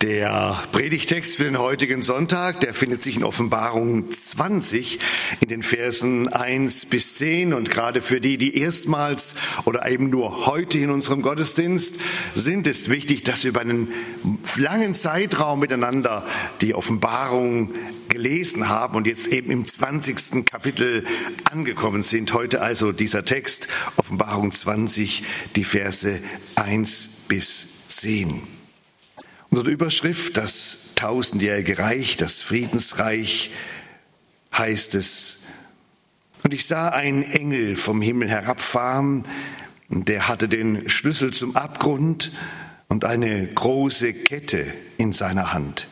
Der Predigtext für den heutigen Sonntag, der findet sich in Offenbarung 20 in den Versen 1 bis 10. Und gerade für die, die erstmals oder eben nur heute in unserem Gottesdienst sind, ist wichtig, dass wir über einen langen Zeitraum miteinander die Offenbarung gelesen haben und jetzt eben im 20. Kapitel angekommen sind. Heute also dieser Text, Offenbarung 20, die Verse 1 bis 10. Unter der Überschrift das tausendjährige Reich, das Friedensreich, heißt es: Und ich sah einen Engel vom Himmel herabfahren, der hatte den Schlüssel zum Abgrund und eine große Kette in seiner Hand.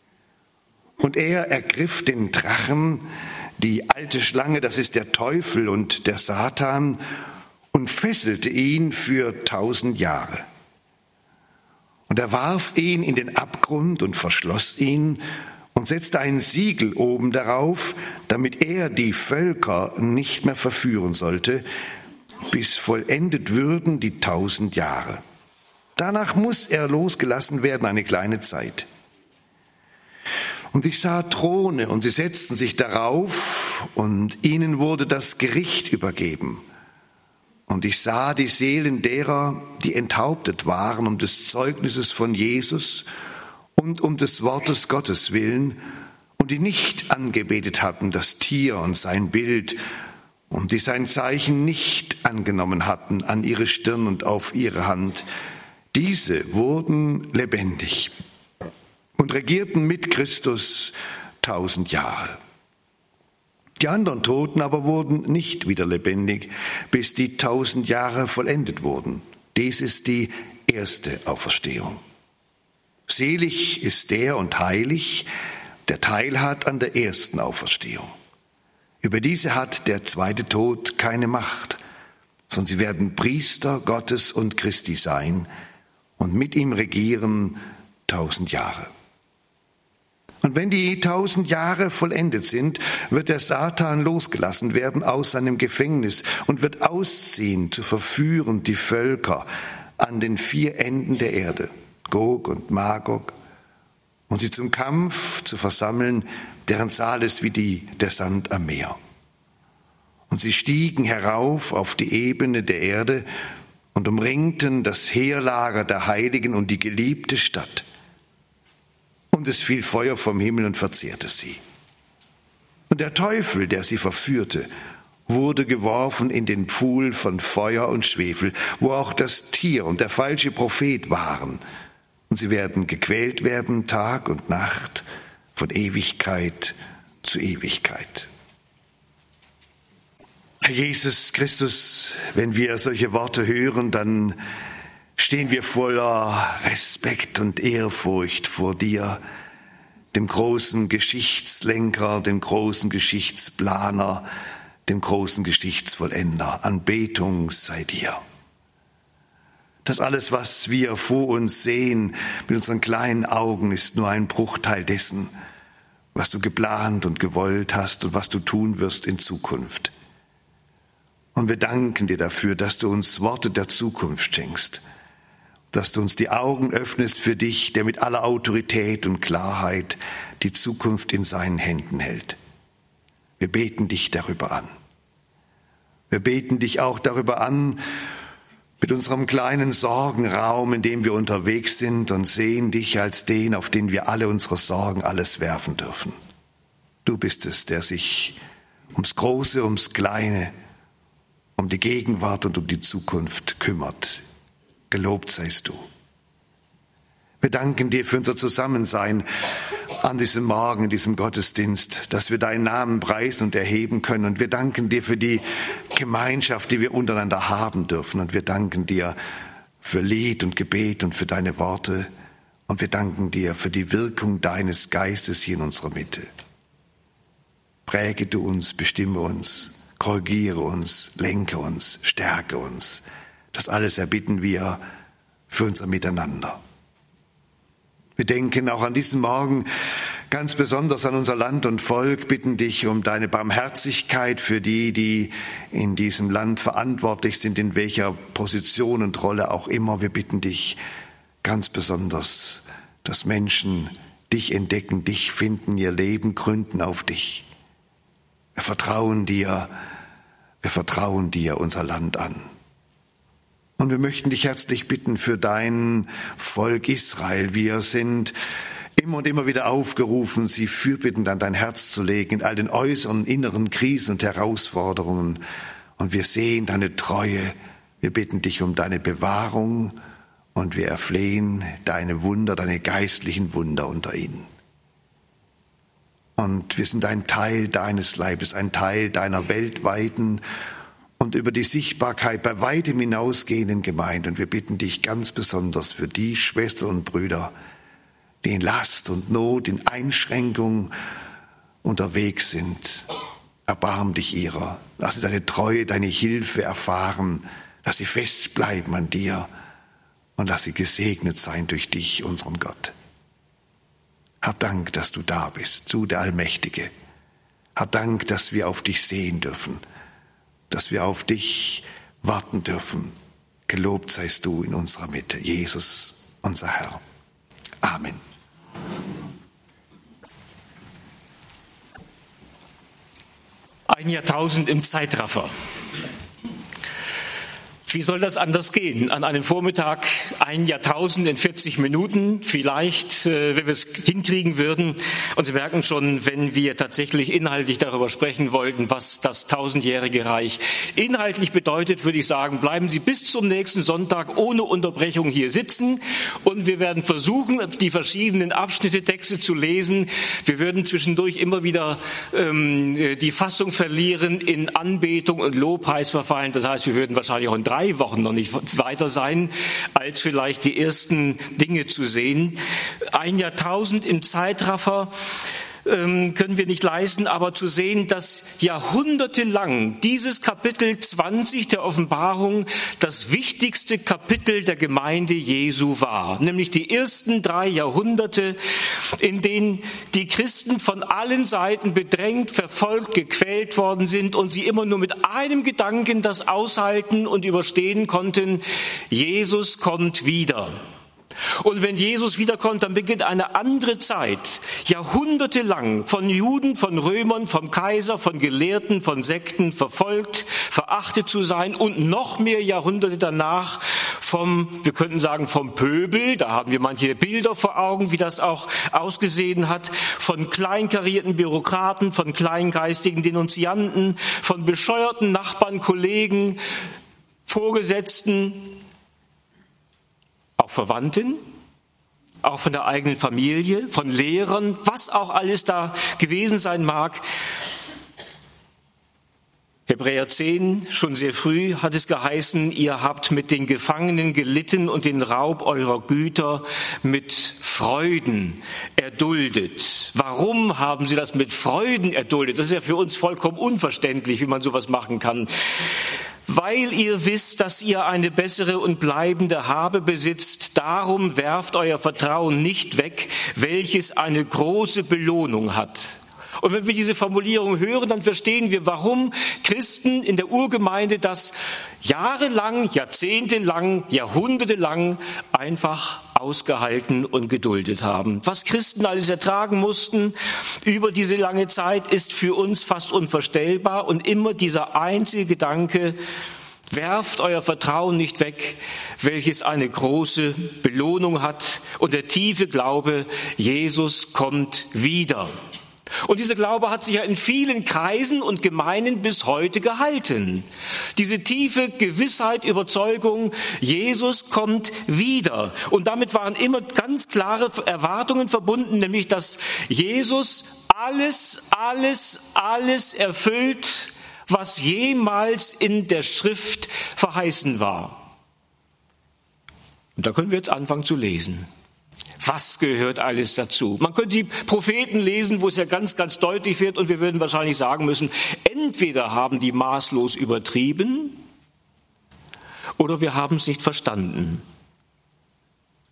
Und er ergriff den Drachen, die alte Schlange, das ist der Teufel und der Satan, und fesselte ihn für 1000 Jahre. Und er warf ihn in den Abgrund und verschloss ihn und setzte ein Siegel oben darauf, damit er die Völker nicht mehr verführen sollte, bis vollendet würden die 1000 Jahre. Danach muss er losgelassen werden, eine kleine Zeit. Und ich sah Throne, und sie setzten sich darauf, und ihnen wurde das Gericht übergeben. Und ich sah die Seelen derer, die enthauptet waren um des Zeugnisses von Jesus und um des Wortes Gottes willen, und die nicht angebetet hatten das Tier und sein Bild, und die sein Zeichen nicht angenommen hatten an ihre Stirn und auf ihre Hand. Diese wurden lebendig und regierten mit Christus 1000 Jahre. Die anderen Toten aber wurden nicht wieder lebendig, bis die 1000 Jahre vollendet wurden. Dies ist die erste Auferstehung. Selig ist der und heilig, der Teil hat an der ersten Auferstehung. Über diese hat der zweite Tod keine Macht, sondern sie werden Priester Gottes und Christi sein und mit ihm regieren 1000 Jahre. Und wenn die 1000 Jahre vollendet sind, wird der Satan losgelassen werden aus seinem Gefängnis und wird ausziehen, zu verführen die Völker an den 4 Enden der Erde, Gog und Magog, und sie zum Kampf zu versammeln, deren Zahl ist wie der Sand am Meer. Und sie stiegen herauf auf die Ebene der Erde und umringten das Heerlager der Heiligen und die geliebte Stadt. Und es fiel Feuer vom Himmel und verzehrte sie. Und der Teufel, der sie verführte, wurde geworfen in den Pfuhl von Feuer und Schwefel, wo auch das Tier und der falsche Prophet waren. Und sie werden gequält werden Tag und Nacht, von Ewigkeit zu Ewigkeit. Herr Jesus Christus, wenn wir solche Worte hören, dann stehen wir voller Respekt und Ehrfurcht vor dir, dem großen Geschichtslenker, dem großen Geschichtsplaner, dem großen Geschichtsvollender. Anbetung sei dir. Das alles, was wir vor uns sehen mit unseren kleinen Augen, ist nur ein Bruchteil dessen, was du geplant und gewollt hast und was du tun wirst in Zukunft. Und wir danken dir dafür, dass du uns Worte der Zukunft schenkst, dass du uns die Augen öffnest für dich, der mit aller Autorität und Klarheit die Zukunft in seinen Händen hält. Wir beten dich darüber an. Wir beten dich auch darüber an, mit unserem kleinen Sorgenraum, in dem wir unterwegs sind, und sehen dich als den, auf den wir alle unsere Sorgen alles werfen dürfen. Du bist es, der sich ums Große, ums Kleine, um die Gegenwart und um die Zukunft kümmert. Gelobt seist du. Wir danken dir für unser Zusammensein an diesem Morgen, in diesem Gottesdienst, dass wir deinen Namen preisen und erheben können. Und wir danken dir für die Gemeinschaft, die wir untereinander haben dürfen. Und wir danken dir für Lied und Gebet und für deine Worte. Und wir danken dir für die Wirkung deines Geistes hier in unserer Mitte. Präge du uns, bestimme uns, korrigiere uns, lenke uns, stärke uns. Das alles erbitten wir für unser Miteinander. Wir denken auch an diesem Morgen ganz besonders an unser Land und Volk, bitten dich um deine Barmherzigkeit für die, die in diesem Land verantwortlich sind, in welcher Position und Rolle auch immer. Wir bitten dich ganz besonders, dass Menschen dich entdecken, dich finden, ihr Leben gründen auf dich. Wir vertrauen dir unser Land an. Und wir möchten dich herzlich bitten für dein Volk Israel. Wir sind immer und immer wieder aufgerufen, sie fürbittend an dein Herz zu legen in all den äußeren und inneren Krisen und Herausforderungen. Und wir sehen deine Treue. Wir bitten dich um deine Bewahrung und wir erflehen deine Wunder, deine geistlichen Wunder unter ihnen. Und wir sind ein Teil deines Leibes, ein Teil deiner weltweiten und über die Sichtbarkeit bei weitem hinausgehenden Gemeinde. Und wir bitten dich ganz besonders für die Schwestern und Brüder, die in Last und Not, in Einschränkung unterwegs sind. Erbarm dich ihrer. Lass sie deine Treue, deine Hilfe erfahren. Lass sie festbleiben an dir und lass sie gesegnet sein durch dich, unseren Gott. Hab Dank, dass du da bist, du der Allmächtige. Hab Dank, dass wir auf dich sehen dürfen, dass wir auf dich warten dürfen. Gelobt seist du in unserer Mitte, Jesus, unser Herr. Amen. Ein Jahrtausend im Zeitraffer. Wie soll das anders gehen? An einem Vormittag ein Jahrtausend in 40 Minuten, vielleicht, wenn wir es hinkriegen würden. Und Sie merken schon, wenn wir tatsächlich inhaltlich darüber sprechen wollten, was das tausendjährige Reich inhaltlich bedeutet, würde ich sagen, bleiben Sie bis zum nächsten Sonntag ohne Unterbrechung hier sitzen. Und wir werden versuchen, die verschiedenen Abschnitte, Texte zu lesen. Wir würden zwischendurch immer wieder die Fassung verlieren, in Anbetung und Lobpreis verfallen. Das heißt, wir würden wahrscheinlich auch in 3 Wochen noch nicht weiter sein, als vielleicht die ersten Dinge zu sehen. Ein Jahrtausend im Zeitraffer können wir nicht leisten, aber zu sehen, dass jahrhundertelang dieses Kapitel 20 der Offenbarung das wichtigste Kapitel der Gemeinde Jesu war. Nämlich die ersten 3 Jahrhunderte, in denen die Christen von allen Seiten bedrängt, verfolgt, gequält worden sind und sie immer nur mit einem Gedanken das aushalten und überstehen konnten: Jesus kommt wieder. Und wenn Jesus wiederkommt, dann beginnt eine andere Zeit, jahrhundertelang von Juden, von Römern, vom Kaiser, von Gelehrten, von Sekten verfolgt, verachtet zu sein und noch mehr Jahrhunderte danach wir könnten sagen, vom Pöbel, da haben wir manche Bilder vor Augen, wie das auch ausgesehen hat, von kleinkarierten Bürokraten, von kleingeistigen Denunzianten, von bescheuerten Nachbarn, Kollegen, Vorgesetzten, auch Verwandten, auch von der eigenen Familie, von Lehrern, was auch alles da gewesen sein mag. Hebräer 10, schon sehr früh hat es geheißen, ihr habt mit den Gefangenen gelitten und den Raub eurer Güter mit Freuden erduldet. Warum haben sie das mit Freuden erduldet? Das ist ja für uns vollkommen unverständlich, wie man sowas machen kann. Weil ihr wisst, dass ihr eine bessere und bleibende Habe besitzt, darum werft euer Vertrauen nicht weg, welches eine große Belohnung hat. Und wenn wir diese Formulierung hören, dann verstehen wir, warum Christen in der Urgemeinde das jahrelang, jahrzehntelang, jahrhundertelang einfach ausgehalten und geduldet haben. Was Christen alles ertragen mussten über diese lange Zeit, ist für uns fast unvorstellbar. Und immer dieser einzige Gedanke: werft euer Vertrauen nicht weg, welches eine große Belohnung hat. Und der tiefe Glaube: Jesus kommt wieder. Und dieser Glaube hat sich ja in vielen Kreisen und Gemeinden bis heute gehalten. Diese tiefe Gewissheit, Überzeugung, Jesus kommt wieder. Und damit waren immer ganz klare Erwartungen verbunden, nämlich dass Jesus alles erfüllt, was jemals in der Schrift verheißen war. Und da können wir jetzt anfangen zu lesen. Was gehört alles dazu? Man könnte die Propheten lesen, wo es ja ganz, ganz deutlich wird, und wir würden wahrscheinlich sagen müssen, entweder haben die maßlos übertrieben oder wir haben es nicht verstanden.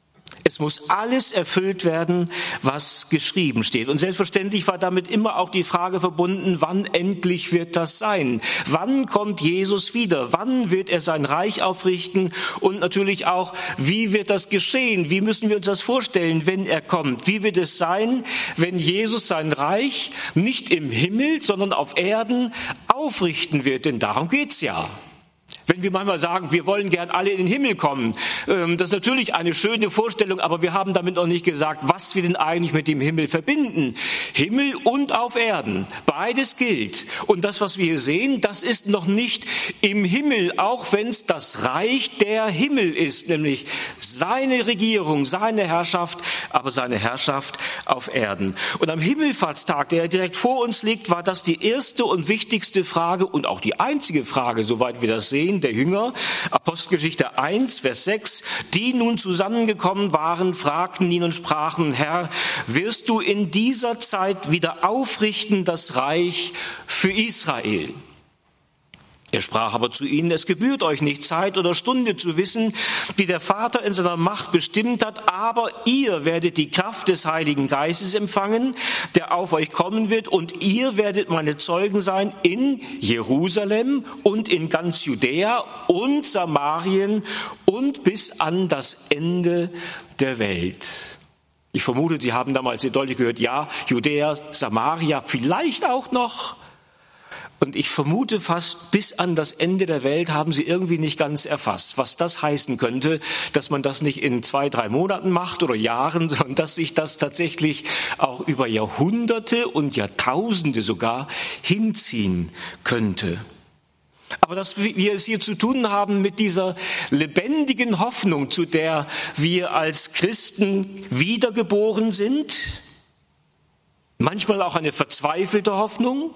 Es muss alles erfüllt werden, was geschrieben steht. Und selbstverständlich war damit immer auch die Frage verbunden, wann endlich wird das sein? Wann kommt Jesus wieder? Wann wird er sein Reich aufrichten? Und natürlich auch, wie wird das geschehen? Wie müssen wir uns das vorstellen, wenn er kommt? Wie wird es sein, wenn Jesus sein Reich nicht im Himmel, sondern auf Erden aufrichten wird? Denn darum geht's ja. Wenn wir manchmal sagen, wir wollen gern alle in den Himmel kommen, das ist natürlich eine schöne Vorstellung, aber wir haben damit noch nicht gesagt, was wir denn eigentlich mit dem Himmel verbinden. Himmel und auf Erden, beides gilt. Und das, was wir hier sehen, das ist noch nicht im Himmel, auch wenn es das Reich der Himmel ist, nämlich seine Regierung, seine Herrschaft, aber seine Herrschaft auf Erden. Und am Himmelfahrtstag, der direkt vor uns liegt, war das die erste und wichtigste Frage und auch die einzige Frage, soweit wir das sehen, der Jünger. Apostelgeschichte 1, Vers 6. Die nun zusammengekommen waren, fragten ihn und sprachen, Herr, wirst du in dieser Zeit wieder aufrichten das Reich für Israel? Er sprach aber zu ihnen, es gebührt euch nicht Zeit oder Stunde zu wissen, die der Vater in seiner Macht bestimmt hat, aber ihr werdet die Kraft des Heiligen Geistes empfangen, der auf euch kommen wird, und ihr werdet meine Zeugen sein in Jerusalem und in ganz Judäa und Samarien und bis an das Ende der Welt. Ich vermute, Sie haben damals sehr deutlich gehört, ja, Judäa, Samaria, vielleicht auch noch. Und ich vermute fast, bis an das Ende der Welt haben sie irgendwie nicht ganz erfasst, was das heißen könnte, dass man das nicht in 2-3 Monaten macht oder Jahren, sondern dass sich das tatsächlich auch über Jahrhunderte und Jahrtausende sogar hinziehen könnte. Aber dass wir es hier zu tun haben mit dieser lebendigen Hoffnung, zu der wir als Christen wiedergeboren sind, manchmal auch eine verzweifelte Hoffnung,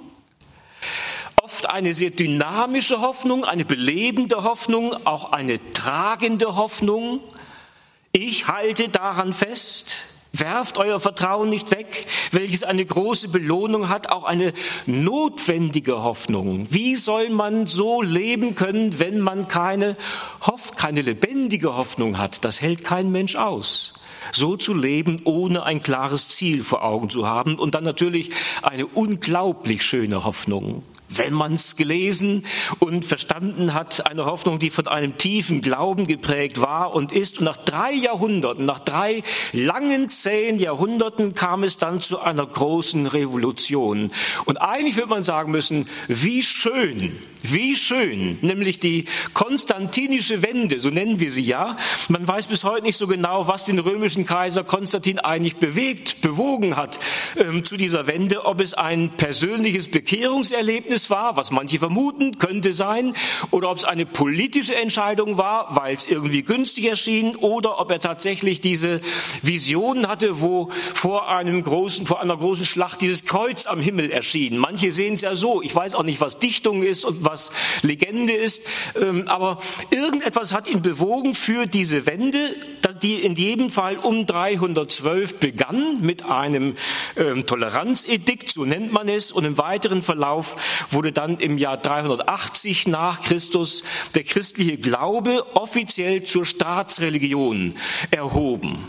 oft eine sehr dynamische Hoffnung, eine belebende Hoffnung, auch eine tragende Hoffnung. Ich halte daran fest, werft euer Vertrauen nicht weg, welches eine große Belohnung hat, auch eine notwendige Hoffnung. Wie soll man so leben können, wenn man keine lebendige Hoffnung hat? Das hält kein Mensch aus. So zu leben, ohne ein klares Ziel vor Augen zu haben, und dann natürlich eine unglaublich schöne Hoffnung. Wenn man es gelesen und verstanden hat, eine Hoffnung, die von einem tiefen Glauben geprägt war und ist. Und nach 3 Jahrhunderten, nach 3 langen, zähen Jahrhunderten kam es dann zu einer großen Revolution. Und eigentlich würde man sagen müssen, wie schön, nämlich die konstantinische Wende, so nennen wir sie ja. Man weiß bis heute nicht so genau, was den römischen Kaiser Konstantin eigentlich bewogen hat zu dieser Wende, ob es ein persönliches Bekehrungserlebnis war, was manche vermuten, könnte sein, oder ob es eine politische Entscheidung war, weil es irgendwie günstig erschien, oder ob er tatsächlich diese Vision hatte, wo vor einer großen Schlacht dieses Kreuz am Himmel erschien. Manche sehen es ja so. Ich weiß auch nicht, was Dichtung ist und was Legende ist, aber irgendetwas hat ihn bewogen für diese Wende, die in jedem Fall um 312 begann mit einem Toleranzedikt, so nennt man es, und im weiteren Verlauf wurde dann im Jahr 380 nach Christus der christliche Glaube offiziell zur Staatsreligion erhoben.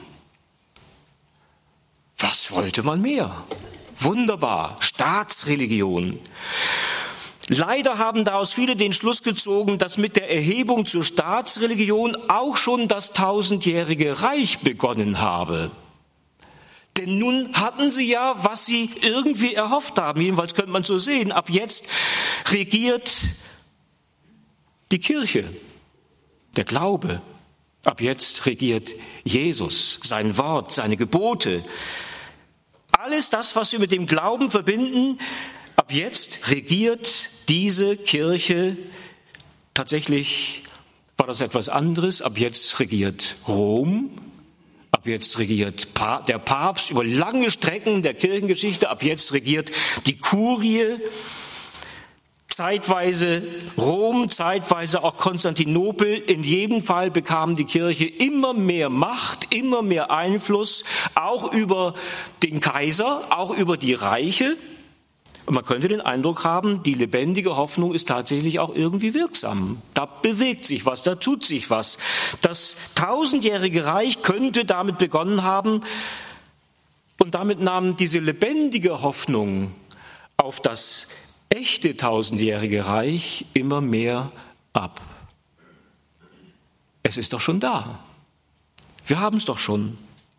Was wollte man mehr? Wunderbar, Staatsreligion. Leider haben daraus viele den Schluss gezogen, dass mit der Erhebung zur Staatsreligion auch schon das 1000-jährige Reich begonnen habe. Denn nun hatten sie ja, was sie irgendwie erhofft haben. Jedenfalls könnte man so sehen. Ab jetzt regiert die Kirche, der Glaube. Ab jetzt regiert Jesus, sein Wort, seine Gebote. Alles das, was wir mit dem Glauben verbinden, ab jetzt regiert diese Kirche. Tatsächlich war das etwas anderes. Ab jetzt regiert Rom. Ab jetzt regiert der Papst über lange Strecken der Kirchengeschichte. Ab jetzt regiert die Kurie. Zeitweise Rom, zeitweise auch Konstantinopel. In jedem Fall bekam die Kirche immer mehr Macht, immer mehr Einfluss, auch über den Kaiser, auch über die Reiche. Und man könnte den Eindruck haben, die lebendige Hoffnung ist tatsächlich auch irgendwie wirksam. Da bewegt sich was, da tut sich was. Das 1000-jährige Reich könnte damit begonnen haben und damit nahm diese lebendige Hoffnung auf das echte 1000-jährige Reich immer mehr ab. Es ist doch schon da. Wir haben es doch schon.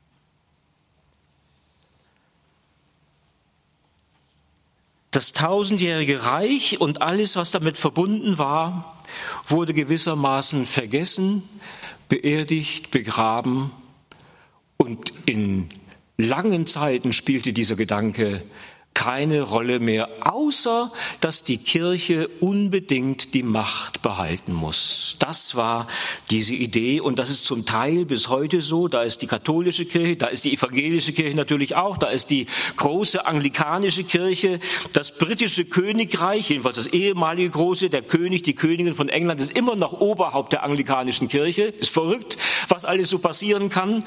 Das 1000-jährige Reich und alles, was damit verbunden war, wurde gewissermaßen vergessen, beerdigt, begraben und in langen Zeiten spielte dieser Gedanke keine Rolle mehr, außer dass die Kirche unbedingt die Macht behalten muss. Das war diese Idee und das ist zum Teil bis heute so. Da ist die katholische Kirche, da ist die evangelische Kirche natürlich auch, da ist die große anglikanische Kirche, das britische Königreich, jedenfalls das ehemalige große, der König, die Königin von England ist immer noch Oberhaupt der anglikanischen Kirche. Ist verrückt, was alles so passieren kann.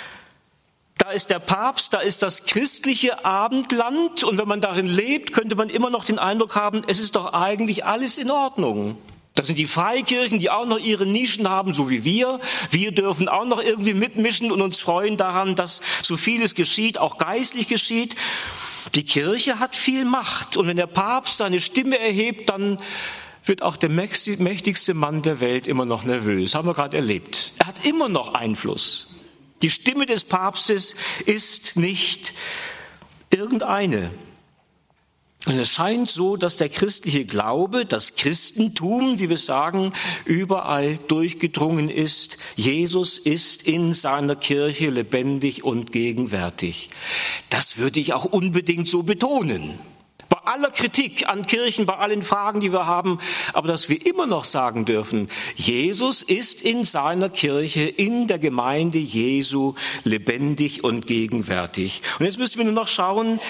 Da ist der Papst, da ist das christliche Abendland und wenn man darin lebt, könnte man immer noch den Eindruck haben, es ist doch eigentlich alles in Ordnung. Da sind die Freikirchen, die auch noch ihre Nischen haben, so wie wir. Wir dürfen auch noch irgendwie mitmischen und uns freuen daran, dass so vieles geschieht, auch geistlich geschieht. Die Kirche hat viel Macht und wenn der Papst seine Stimme erhebt, dann wird auch der mächtigste Mann der Welt immer noch nervös. Haben wir gerade erlebt. Er hat immer noch Einfluss. Die Stimme des Papstes ist nicht irgendeine. Und es scheint so, dass der christliche Glaube, das Christentum, wie wir sagen, überall durchgedrungen ist. Jesus ist in seiner Kirche lebendig und gegenwärtig. Das würde ich auch unbedingt so betonen. Bei aller Kritik an Kirchen, bei allen Fragen, die wir haben, aber dass wir immer noch sagen dürfen, Jesus ist in seiner Kirche, in der Gemeinde Jesu lebendig und gegenwärtig. Und jetzt müssen wir nur noch schauen,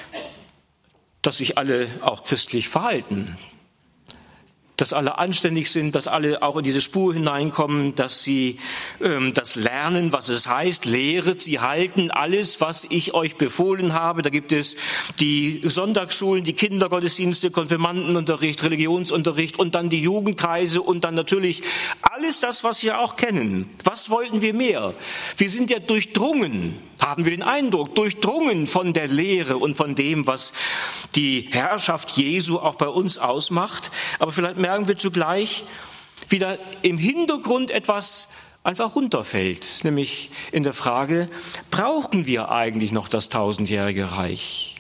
dass sich alle auch christlich verhalten. Dass alle anständig sind, dass alle auch in diese Spur hineinkommen, dass sie das lernen, was es heißt, lehret, sie halten alles, was ich euch befohlen habe. Da gibt es die Sonntagsschulen, die Kindergottesdienste, Konfirmandenunterricht, Religionsunterricht und dann die Jugendkreise und dann natürlich alles das, was wir auch kennen. Was wollten wir mehr? Wir sind ja durchdrungen, haben wir den Eindruck, durchdrungen von der Lehre und von dem, was die Herrschaft Jesu auch bei uns ausmacht. Aber vielleicht merken wir zugleich, wie da im Hintergrund etwas einfach runterfällt, nämlich in der Frage, brauchen wir eigentlich noch das 1000-jährige Reich?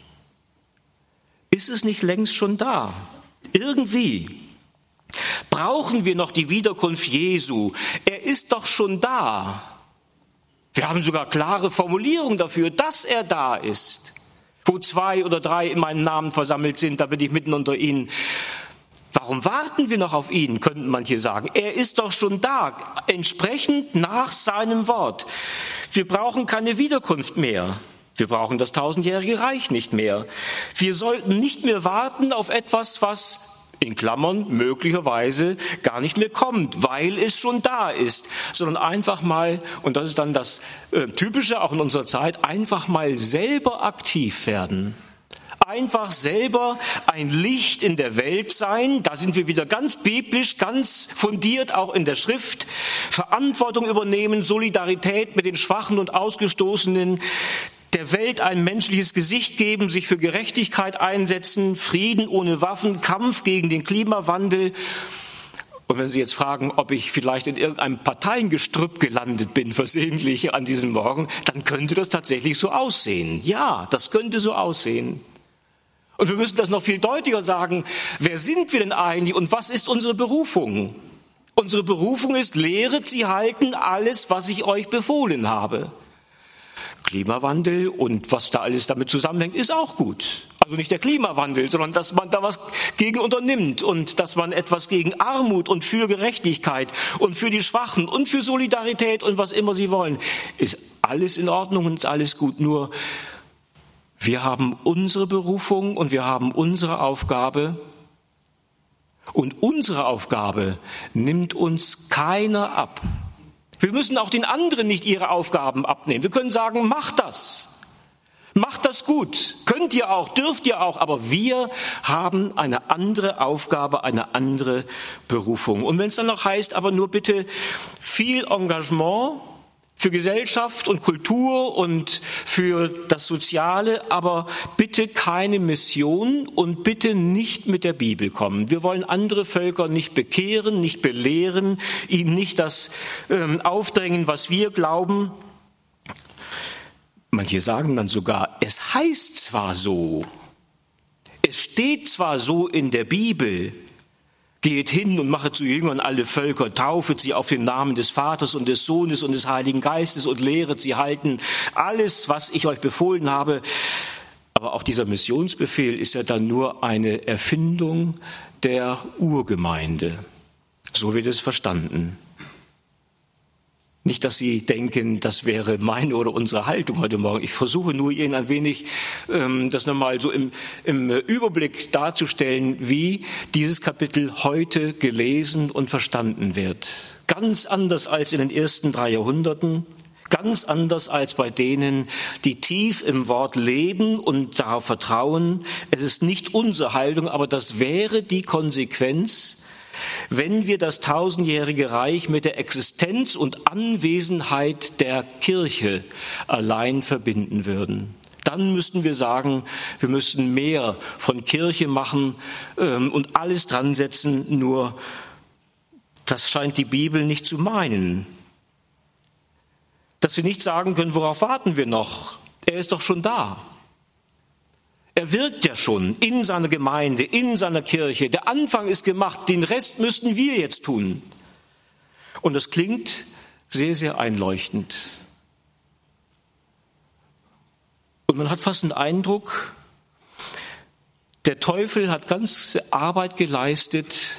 Ist es nicht längst schon da? Irgendwie. Brauchen wir noch die Wiederkunft Jesu? Er ist doch schon da. Wir haben sogar klare Formulierungen dafür, dass er da ist. Wo 2 oder 3 in meinem Namen versammelt sind, da bin ich mitten unter ihnen. Warum warten wir noch auf ihn, könnten manche sagen. Er ist doch schon da, entsprechend nach seinem Wort. Wir brauchen keine Wiederkunft mehr. Wir brauchen das 1000-jährige Reich nicht mehr. Wir sollten nicht mehr warten auf etwas, was in Klammern möglicherweise gar nicht mehr kommt, weil es schon da ist, sondern einfach mal, und das ist dann das Typische auch in unserer Zeit, einfach mal selber aktiv werden. Einfach selber ein Licht in der Welt sein, da sind wir wieder ganz biblisch, ganz fundiert auch in der Schrift, Verantwortung übernehmen, Solidarität mit den Schwachen und Ausgestoßenen, der Welt ein menschliches Gesicht geben, sich für Gerechtigkeit einsetzen, Frieden ohne Waffen, Kampf gegen den Klimawandel. Und wenn Sie jetzt fragen, ob ich vielleicht in irgendeinem Parteiengestrüpp gelandet bin, versehentlich an diesem Morgen, dann könnte das tatsächlich so aussehen. Ja, das könnte so aussehen. Und wir müssen das noch viel deutlicher sagen. Wer sind wir denn eigentlich und was ist unsere Berufung? Unsere Berufung ist, lehret sie halten alles, was ich euch befohlen habe. Klimawandel und was da alles damit zusammenhängt, ist auch gut. Also nicht der Klimawandel, sondern dass man da was gegen unternimmt und dass man etwas gegen Armut und für Gerechtigkeit und für die Schwachen und für Solidarität und was immer sie wollen. Ist alles in Ordnung und ist alles gut. Nur wir haben unsere Berufung und wir haben unsere Aufgabe. Und unsere Aufgabe nimmt uns keiner ab. Wir müssen auch den anderen nicht ihre Aufgaben abnehmen. Wir können sagen, mach das. Macht das gut. Könnt ihr auch, dürft ihr auch. Aber wir haben eine andere Aufgabe, eine andere Berufung. Und wenn es dann noch heißt, aber nur bitte viel Engagement für Gesellschaft und Kultur und für das Soziale, aber bitte keine Mission und bitte nicht mit der Bibel kommen. Wir wollen andere Völker nicht bekehren, nicht belehren, ihnen nicht das aufdrängen, was wir glauben. Manche sagen dann sogar, es heißt zwar so, es steht zwar so in der Bibel, geht hin und mache zu Jüngern alle Völker, taufet sie auf den Namen des Vaters und des Sohnes und des Heiligen Geistes und lehret sie halten alles, was ich euch befohlen habe. Aber auch dieser Missionsbefehl ist ja dann nur eine Erfindung der Urgemeinde. So wird es verstanden. Nicht, dass Sie denken, das wäre meine oder unsere Haltung heute Morgen. Ich versuche nur, Ihnen ein wenig das nochmal so im Überblick darzustellen, wie dieses Kapitel heute gelesen und verstanden wird. Ganz anders als in den ersten 3 Jahrhunderten, ganz anders als bei denen, die tief im Wort leben und darauf vertrauen. Es ist nicht unsere Haltung, aber das wäre die Konsequenz, wenn wir das 1000-jährige Reich mit der Existenz und Anwesenheit der Kirche allein verbinden würden. Dann müssten wir sagen, wir müssten mehr von Kirche machen und alles dran setzen, nur das scheint die Bibel nicht zu meinen. Dass wir nicht sagen können, worauf warten wir noch? Er ist doch schon da. Er wirkt ja schon in seiner Gemeinde, in seiner Kirche. Der Anfang ist gemacht, den Rest müssten wir jetzt tun. Und das klingt sehr, sehr einleuchtend. Und man hat fast den Eindruck, der Teufel hat ganze Arbeit geleistet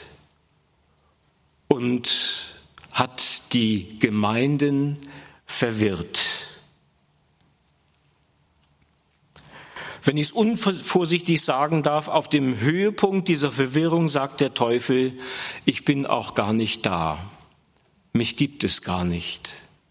und hat die Gemeinden verwirrt. Wenn ich es unvorsichtig sagen darf, auf dem Höhepunkt dieser Verwirrung sagt der Teufel, ich bin auch gar nicht da. Mich gibt es gar nicht.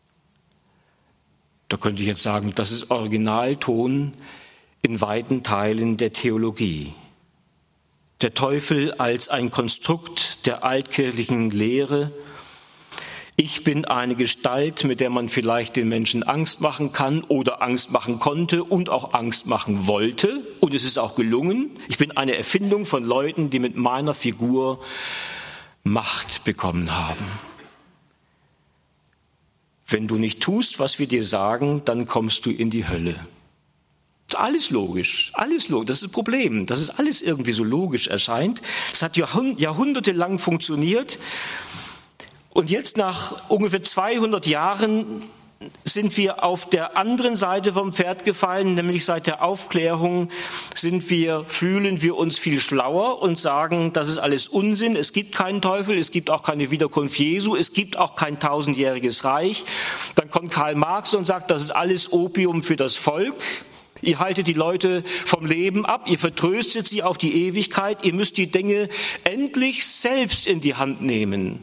Da könnte ich jetzt sagen, das ist Originalton in weiten Teilen der Theologie. Der Teufel als ein Konstrukt der altkirchlichen Lehre. Ich bin eine Gestalt, mit der man vielleicht den Menschen Angst machen kann oder Angst machen konnte und auch Angst machen wollte. Und es ist auch gelungen. Ich bin eine Erfindung von Leuten, die mit meiner Figur Macht bekommen haben. Wenn du nicht tust, was wir dir sagen, dann kommst du in die Hölle. Alles logisch, alles logisch. Das ist das Problem, dass es alles irgendwie so logisch erscheint. Es hat jahrhundertelang funktioniert. Und jetzt nach ungefähr 200 Jahren sind wir auf der anderen Seite vom Pferd gefallen, nämlich seit der Aufklärung fühlen wir uns viel schlauer und sagen, das ist alles Unsinn, es gibt keinen Teufel, es gibt auch keine Wiederkunft Jesu, es gibt auch kein 1000-jähriges Reich. Dann kommt Karl Marx und sagt, das ist alles Opium für das Volk. Ihr haltet die Leute vom Leben ab, ihr vertröstet sie auf die Ewigkeit, ihr müsst die Dinge endlich selbst in die Hand nehmen.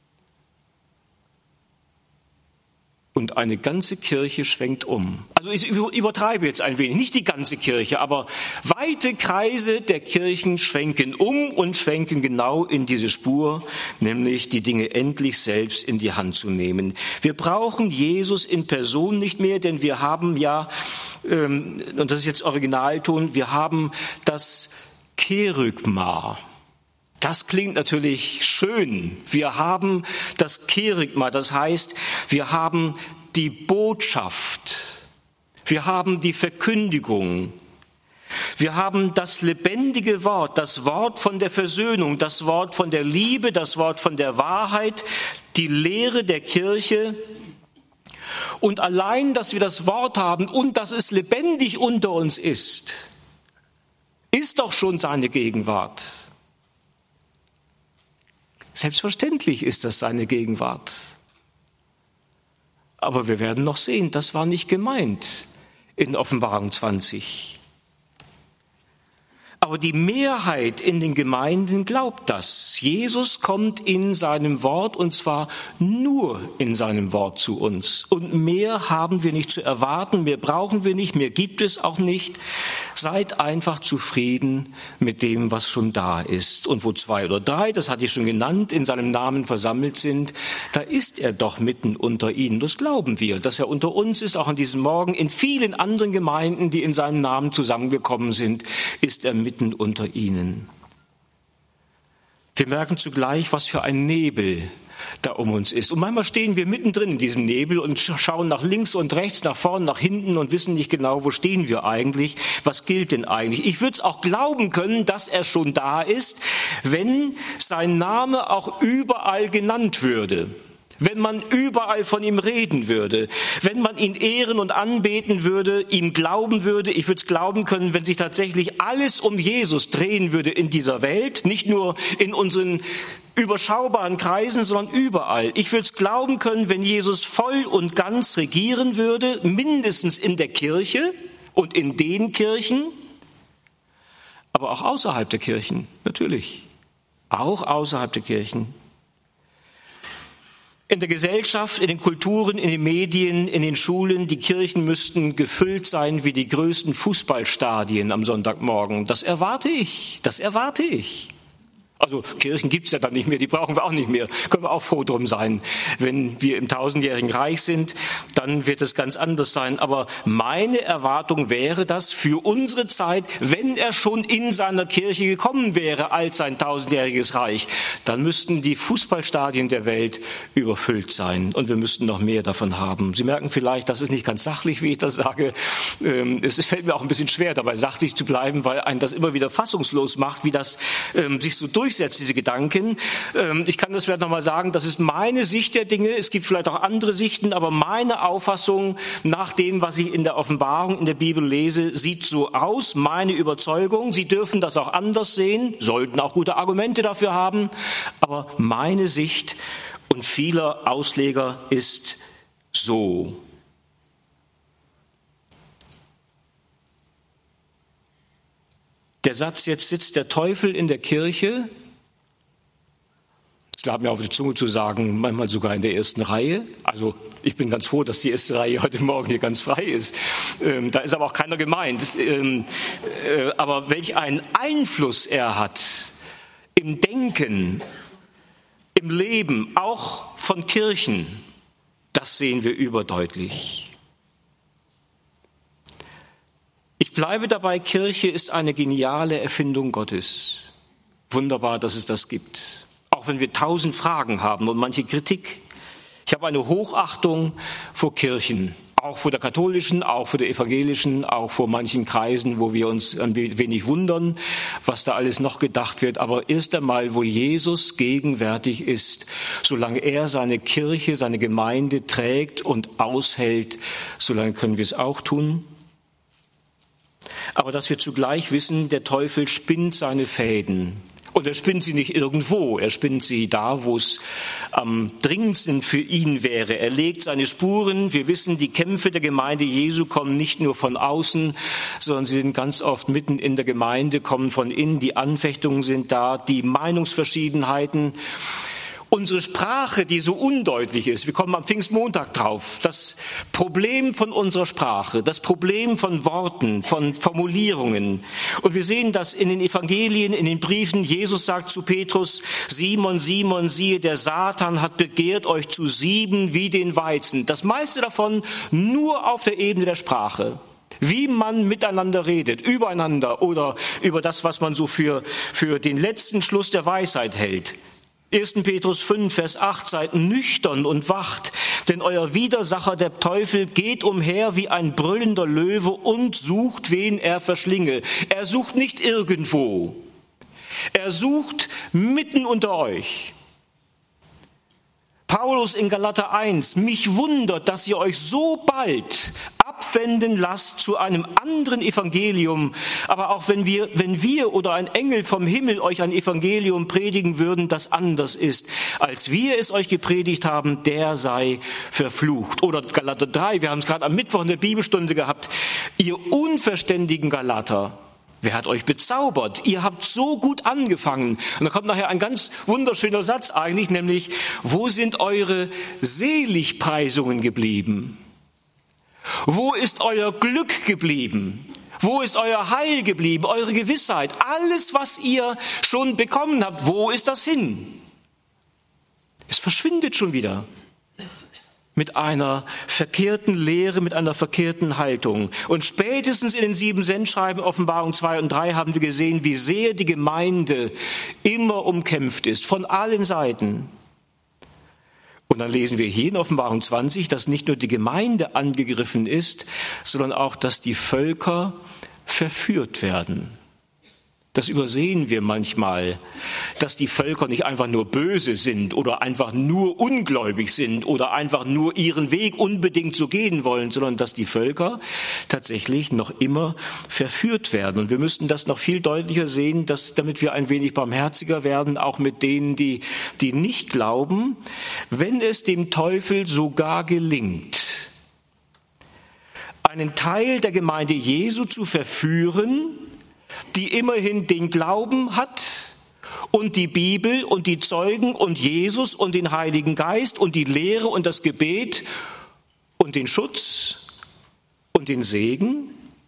Und eine ganze Kirche schwenkt um. Also ich übertreibe jetzt ein wenig, nicht die ganze Kirche, aber weite Kreise der Kirchen schwenken um und schwenken genau in diese Spur, nämlich die Dinge endlich selbst in die Hand zu nehmen. Wir brauchen Jesus in Person nicht mehr, denn wir haben ja, und das ist jetzt Originalton, wir haben das Kerygma. Das klingt natürlich schön. Wir haben das Kerygma, das heißt, wir haben die Botschaft, wir haben die Verkündigung, wir haben das lebendige Wort, das Wort von der Versöhnung, das Wort von der Liebe, das Wort von der Wahrheit, die Lehre der Kirche. Und allein, dass wir das Wort haben und dass es lebendig unter uns ist doch schon seine Gegenwart. Selbstverständlich ist das seine Gegenwart. Aber wir werden noch sehen, das war nicht gemeint in Offenbarung 20. Aber die Mehrheit in den Gemeinden glaubt das. Jesus kommt in seinem Wort und zwar nur in seinem Wort zu uns. Und mehr haben wir nicht zu erwarten, mehr brauchen wir nicht, mehr gibt es auch nicht. Seid einfach zufrieden mit dem, was schon da ist. Und wo 2 oder 3, das hatte ich schon genannt, in seinem Namen versammelt sind, da ist er doch mitten unter ihnen. Das glauben wir, dass er unter uns ist, auch an diesem Morgen. In vielen anderen Gemeinden, die in seinem Namen zusammengekommen sind, ist er mitten unter ihnen. Wir merken zugleich, was für ein Nebel da um uns ist. Und manchmal stehen wir mittendrin in diesem Nebel und schauen nach links und rechts, nach vorn, nach hinten und wissen nicht genau, wo stehen wir eigentlich, was gilt denn eigentlich. Ich würde es auch glauben können, dass er schon da ist, wenn sein Name auch überall genannt würde. Wenn man überall von ihm reden würde, wenn man ihn ehren und anbeten würde, ihm glauben würde, ich würde es glauben können, wenn sich tatsächlich alles um Jesus drehen würde in dieser Welt, nicht nur in unseren überschaubaren Kreisen, sondern überall. Ich würde es glauben können, wenn Jesus voll und ganz regieren würde, mindestens in der Kirche und in den Kirchen, aber auch außerhalb der Kirchen, natürlich, auch außerhalb der Kirchen. In der Gesellschaft, in den Kulturen, in den Medien, in den Schulen, die Kirchen müssten gefüllt sein wie die größten Fußballstadien am Sonntagmorgen. Das erwarte ich. Also Kirchen gibt's ja dann nicht mehr, die brauchen wir auch nicht mehr. Können wir auch froh drum sein. Wenn wir im 1000-jährigen Reich sind, dann wird es ganz anders sein. Aber meine Erwartung wäre das für unsere Zeit, wenn er schon in seiner Kirche gekommen wäre als sein 1000-jähriges Reich, dann müssten die Fußballstadien der Welt überfüllt sein. Und wir müssten noch mehr davon haben. Sie merken vielleicht, das ist nicht ganz sachlich, wie ich das sage. Es fällt mir auch ein bisschen schwer, dabei sachlich zu bleiben, weil einen das immer wieder fassungslos macht, wie das sich so durchsetzt, diese Gedanken. Ich kann das vielleicht nochmal sagen, das ist meine Sicht der Dinge. Es gibt vielleicht auch andere Sichten, aber meine Auffassung nach dem, was ich in der Offenbarung, in der Bibel lese, sieht so aus, meine Überzeugung. Sie dürfen das auch anders sehen, sollten auch gute Argumente dafür haben, aber meine Sicht und vieler Ausleger ist so. Der Satz, jetzt sitzt der Teufel in der Kirche, es lag mir auf die Zunge zu sagen, manchmal sogar in der ersten Reihe. Also ich bin ganz froh, dass die erste Reihe heute Morgen hier ganz frei ist. Da ist aber auch keiner gemeint. Aber welch einen Einfluss er hat im Denken, im Leben, auch von Kirchen, das sehen wir überdeutlich. Ich bleibe dabei, Kirche ist eine geniale Erfindung Gottes. Wunderbar, dass es das gibt. Auch wenn wir 1000 Fragen haben und manche Kritik. Ich habe eine Hochachtung vor Kirchen, auch vor der katholischen, auch vor der evangelischen, auch vor manchen Kreisen, wo wir uns ein wenig wundern, was da alles noch gedacht wird. Aber erst einmal, wo Jesus gegenwärtig ist, solange er seine Kirche, seine Gemeinde trägt und aushält, solange können wir es auch tun. Aber dass wir zugleich wissen, der Teufel spinnt seine Fäden. Und er spinnt sie nicht irgendwo, er spinnt sie da, wo es am dringendsten für ihn wäre. Er legt seine Spuren. Wir wissen, die Kämpfe der Gemeinde Jesu kommen nicht nur von außen, sondern sie sind ganz oft mitten in der Gemeinde, kommen von innen. Die Anfechtungen sind da, die Meinungsverschiedenheiten. Unsere Sprache, die so undeutlich ist, wir kommen am Pfingstmontag drauf, das Problem von unserer Sprache, das Problem von Worten, von Formulierungen. Und wir sehen das in den Evangelien, in den Briefen. Jesus sagt zu Petrus, Simon, Simon, siehe, der Satan hat begehrt, euch zu sieben wie den Weizen. Das meiste davon nur auf der Ebene der Sprache. Wie man miteinander redet, übereinander oder über das, was man so für den letzten Schluss der Weisheit hält. 1. Petrus 5, Vers 8, seid nüchtern und wacht, denn euer Widersacher, der Teufel, geht umher wie ein brüllender Löwe und sucht, wen er verschlinge. Er sucht nicht irgendwo. Er sucht mitten unter euch. Paulus in Galater 1, mich wundert, dass ihr euch so bald abwenden lasst zu einem anderen Evangelium. Aber auch wenn wir oder ein Engel vom Himmel euch ein Evangelium predigen würden, das anders ist, als wir es euch gepredigt haben, der sei verflucht. Oder Galater 3, wir haben es gerade am Mittwoch in der Bibelstunde gehabt. Ihr unverständigen Galater, Wer hat euch bezaubert? Ihr habt so gut angefangen. Und da kommt nachher ein ganz wunderschöner Satz eigentlich, nämlich, wo sind eure Seligpreisungen geblieben? Wo ist euer Glück geblieben? Wo ist euer Heil geblieben, eure Gewissheit? Alles, was ihr schon bekommen habt, wo ist das hin? Es verschwindet schon wieder mit einer verkehrten Lehre, mit einer verkehrten Haltung. Und spätestens in den 7 Sendschreiben, Offenbarung 2 und 3, haben wir gesehen, wie sehr die Gemeinde immer umkämpft ist, von allen Seiten. Und dann lesen wir hier in Offenbarung 20, dass nicht nur die Gemeinde angegriffen ist, sondern auch, dass die Völker verführt werden. Das übersehen wir manchmal, dass die Völker nicht einfach nur böse sind oder einfach nur ungläubig sind oder einfach nur ihren Weg unbedingt so gehen wollen, sondern dass die Völker tatsächlich noch immer verführt werden. Und wir müssten das noch viel deutlicher sehen, damit wir ein wenig barmherziger werden, auch mit denen, die nicht glauben, wenn es dem Teufel sogar gelingt, einen Teil der Gemeinde Jesu zu verführen, die immerhin den Glauben hat und die Bibel und die Zeugen und Jesus und den Heiligen Geist und die Lehre und das Gebet und den Schutz und den Segen,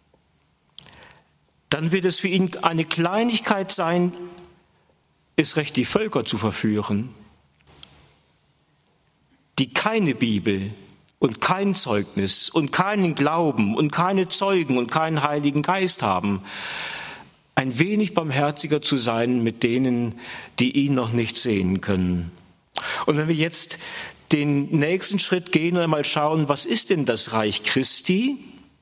dann wird es für ihn eine Kleinigkeit sein, es recht die Völker zu verführen, die keine Bibel und kein Zeugnis und keinen Glauben und keine Zeugen und keinen Heiligen Geist haben, ein wenig barmherziger zu sein mit denen, die ihn noch nicht sehen können. Und wenn wir jetzt den nächsten Schritt gehen und einmal schauen, was ist denn das Reich Christi?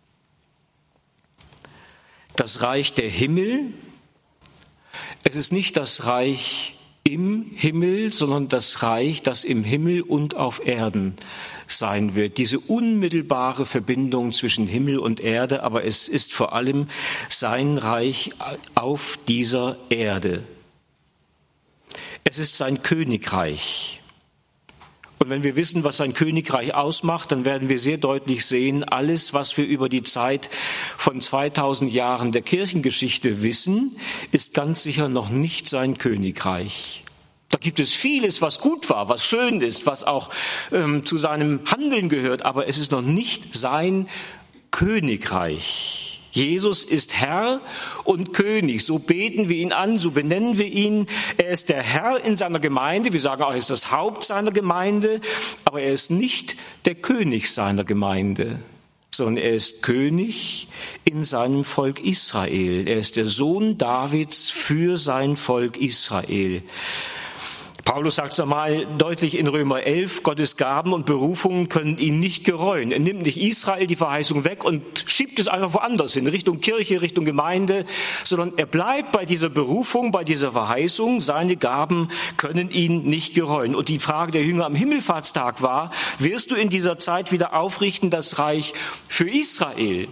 Das Reich der Himmel. Es ist nicht das Reich im Himmel, sondern das Reich, das im Himmel und auf Erden sein wird. Diese unmittelbare Verbindung zwischen Himmel und Erde, aber es ist vor allem sein Reich auf dieser Erde. Es ist sein Königreich. Und wenn wir wissen, was sein Königreich ausmacht, dann werden wir sehr deutlich sehen, alles, was wir über die Zeit von 2000 Jahren der Kirchengeschichte wissen, ist ganz sicher noch nicht sein Königreich. Da gibt es vieles, was gut war, was schön ist, was auch zu seinem Handeln gehört, aber es ist noch nicht sein Königreich. Jesus ist Herr und König. So beten wir ihn an, so benennen wir ihn. Er ist der Herr in seiner Gemeinde. Wir sagen auch, er ist das Haupt seiner Gemeinde. Aber er ist nicht der König seiner Gemeinde, sondern er ist König in seinem Volk Israel. Er ist der Sohn Davids für sein Volk Israel. Paulus sagt es einmal deutlich in Römer 11, Gottes Gaben und Berufungen können ihn nicht gereuen. Er nimmt nicht Israel die Verheißung weg und schiebt es einfach woanders hin, Richtung Kirche, Richtung Gemeinde, sondern er bleibt bei dieser Berufung, bei dieser Verheißung. Seine Gaben können ihn nicht gereuen. Und die Frage der Jünger am Himmelfahrtstag war, wirst du in dieser Zeit wieder aufrichten das Reich für Israel?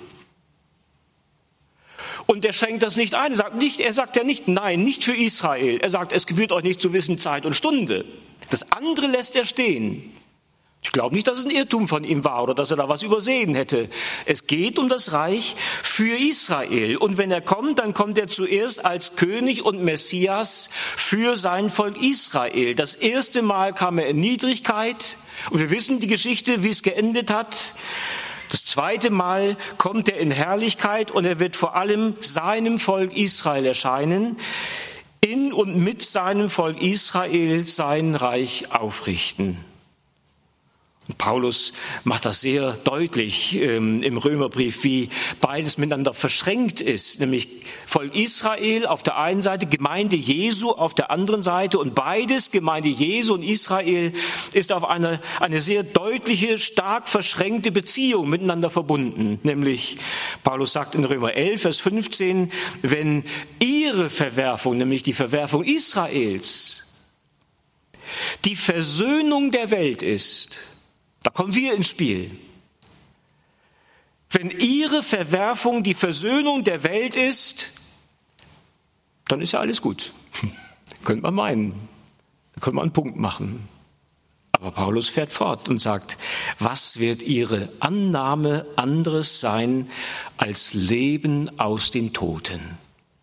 Und er schränkt das nicht ein. Er sagt ja nicht, nein, nicht für Israel. Er sagt, es gebührt euch nicht zu wissen Zeit und Stunde. Das andere lässt er stehen. Ich glaube nicht, dass es ein Irrtum von ihm war oder dass er da was übersehen hätte. Es geht um das Reich für Israel. Und wenn er kommt, dann kommt er zuerst als König und Messias für sein Volk Israel. Das erste Mal kam er in Niedrigkeit. Und wir wissen die Geschichte, wie es geendet hat. Das zweite Mal kommt er in Herrlichkeit und er wird vor allem seinem Volk Israel erscheinen, in und mit seinem Volk Israel sein Reich aufrichten. Und Paulus macht das sehr deutlich im Römerbrief, wie beides miteinander verschränkt ist, nämlich Volk Israel auf der einen Seite, Gemeinde Jesu auf der anderen Seite und beides, Gemeinde Jesu und Israel, ist auf eine sehr deutliche, stark verschränkte Beziehung miteinander verbunden. Nämlich, Paulus sagt in Römer 11, Vers 15, wenn ihre Verwerfung, nämlich die Verwerfung Israels, die Versöhnung der Welt ist, da kommen wir ins Spiel. Wenn ihre Verwerfung die Versöhnung der Welt ist, dann ist ja alles gut. Könnte man meinen. Da könnte man einen Punkt machen. Aber Paulus fährt fort und sagt, was wird ihre Annahme anderes sein als Leben aus den Toten?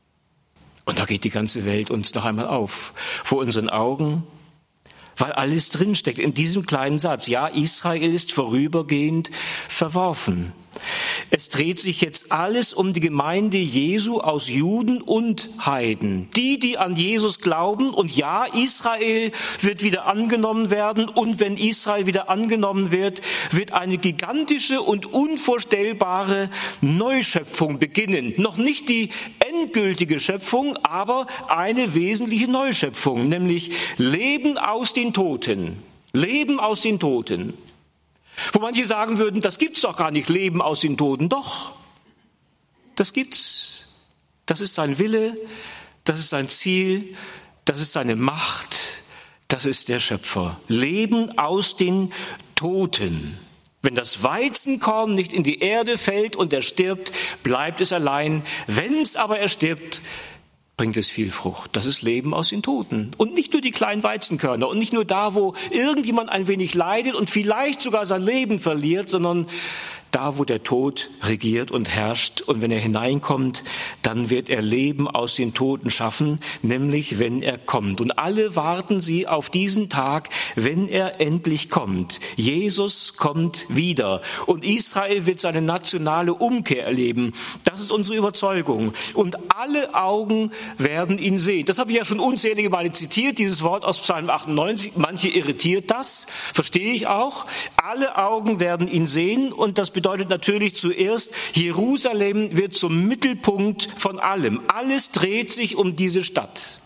Und da geht die ganze Welt uns noch einmal auf vor unseren Augen, weil alles drinsteckt in diesem kleinen Satz. Ja, Israel ist vorübergehend verworfen. Es dreht sich jetzt alles um die Gemeinde Jesu aus Juden und Heiden. Die an Jesus glauben. Und ja, Israel wird wieder angenommen werden. Und wenn Israel wieder angenommen wird, wird eine gigantische und unvorstellbare Neuschöpfung beginnen. Noch nicht die endgültige Schöpfung, aber eine wesentliche Neuschöpfung, nämlich Leben aus den Toten. Leben aus den Toten. Wo manche sagen würden, das gibt's doch gar nicht, Leben aus den Toten. Doch, das gibt's. Das ist sein Wille, das ist sein Ziel, das ist seine Macht, das ist der Schöpfer. Leben aus den Toten. Wenn das Weizenkorn nicht in die Erde fällt und er stirbt, bleibt es allein. Wenn es aber erstirbt, bringt es viel Frucht. Das ist Leben aus den Toten. Und nicht nur die kleinen Weizenkörner und nicht nur da, wo irgendjemand ein wenig leidet und vielleicht sogar sein Leben verliert, sondern da, wo der Tod regiert und herrscht. Und wenn er hineinkommt, dann wird er Leben aus den Toten schaffen, nämlich wenn er kommt. Und alle warten sie auf diesen Tag, wenn er endlich kommt. Jesus kommt wieder. Und Israel wird seine nationale Umkehr erleben. Das ist unsere Überzeugung. Und alle Augen werden ihn sehen. Das habe ich ja schon unzählige Male zitiert, dieses Wort aus Psalm 98. Manche irritiert das, verstehe ich auch. Alle Augen werden ihn sehen und das bedeutet natürlich zuerst, Jerusalem wird zum Mittelpunkt von allem. Alles dreht sich um diese Stadt.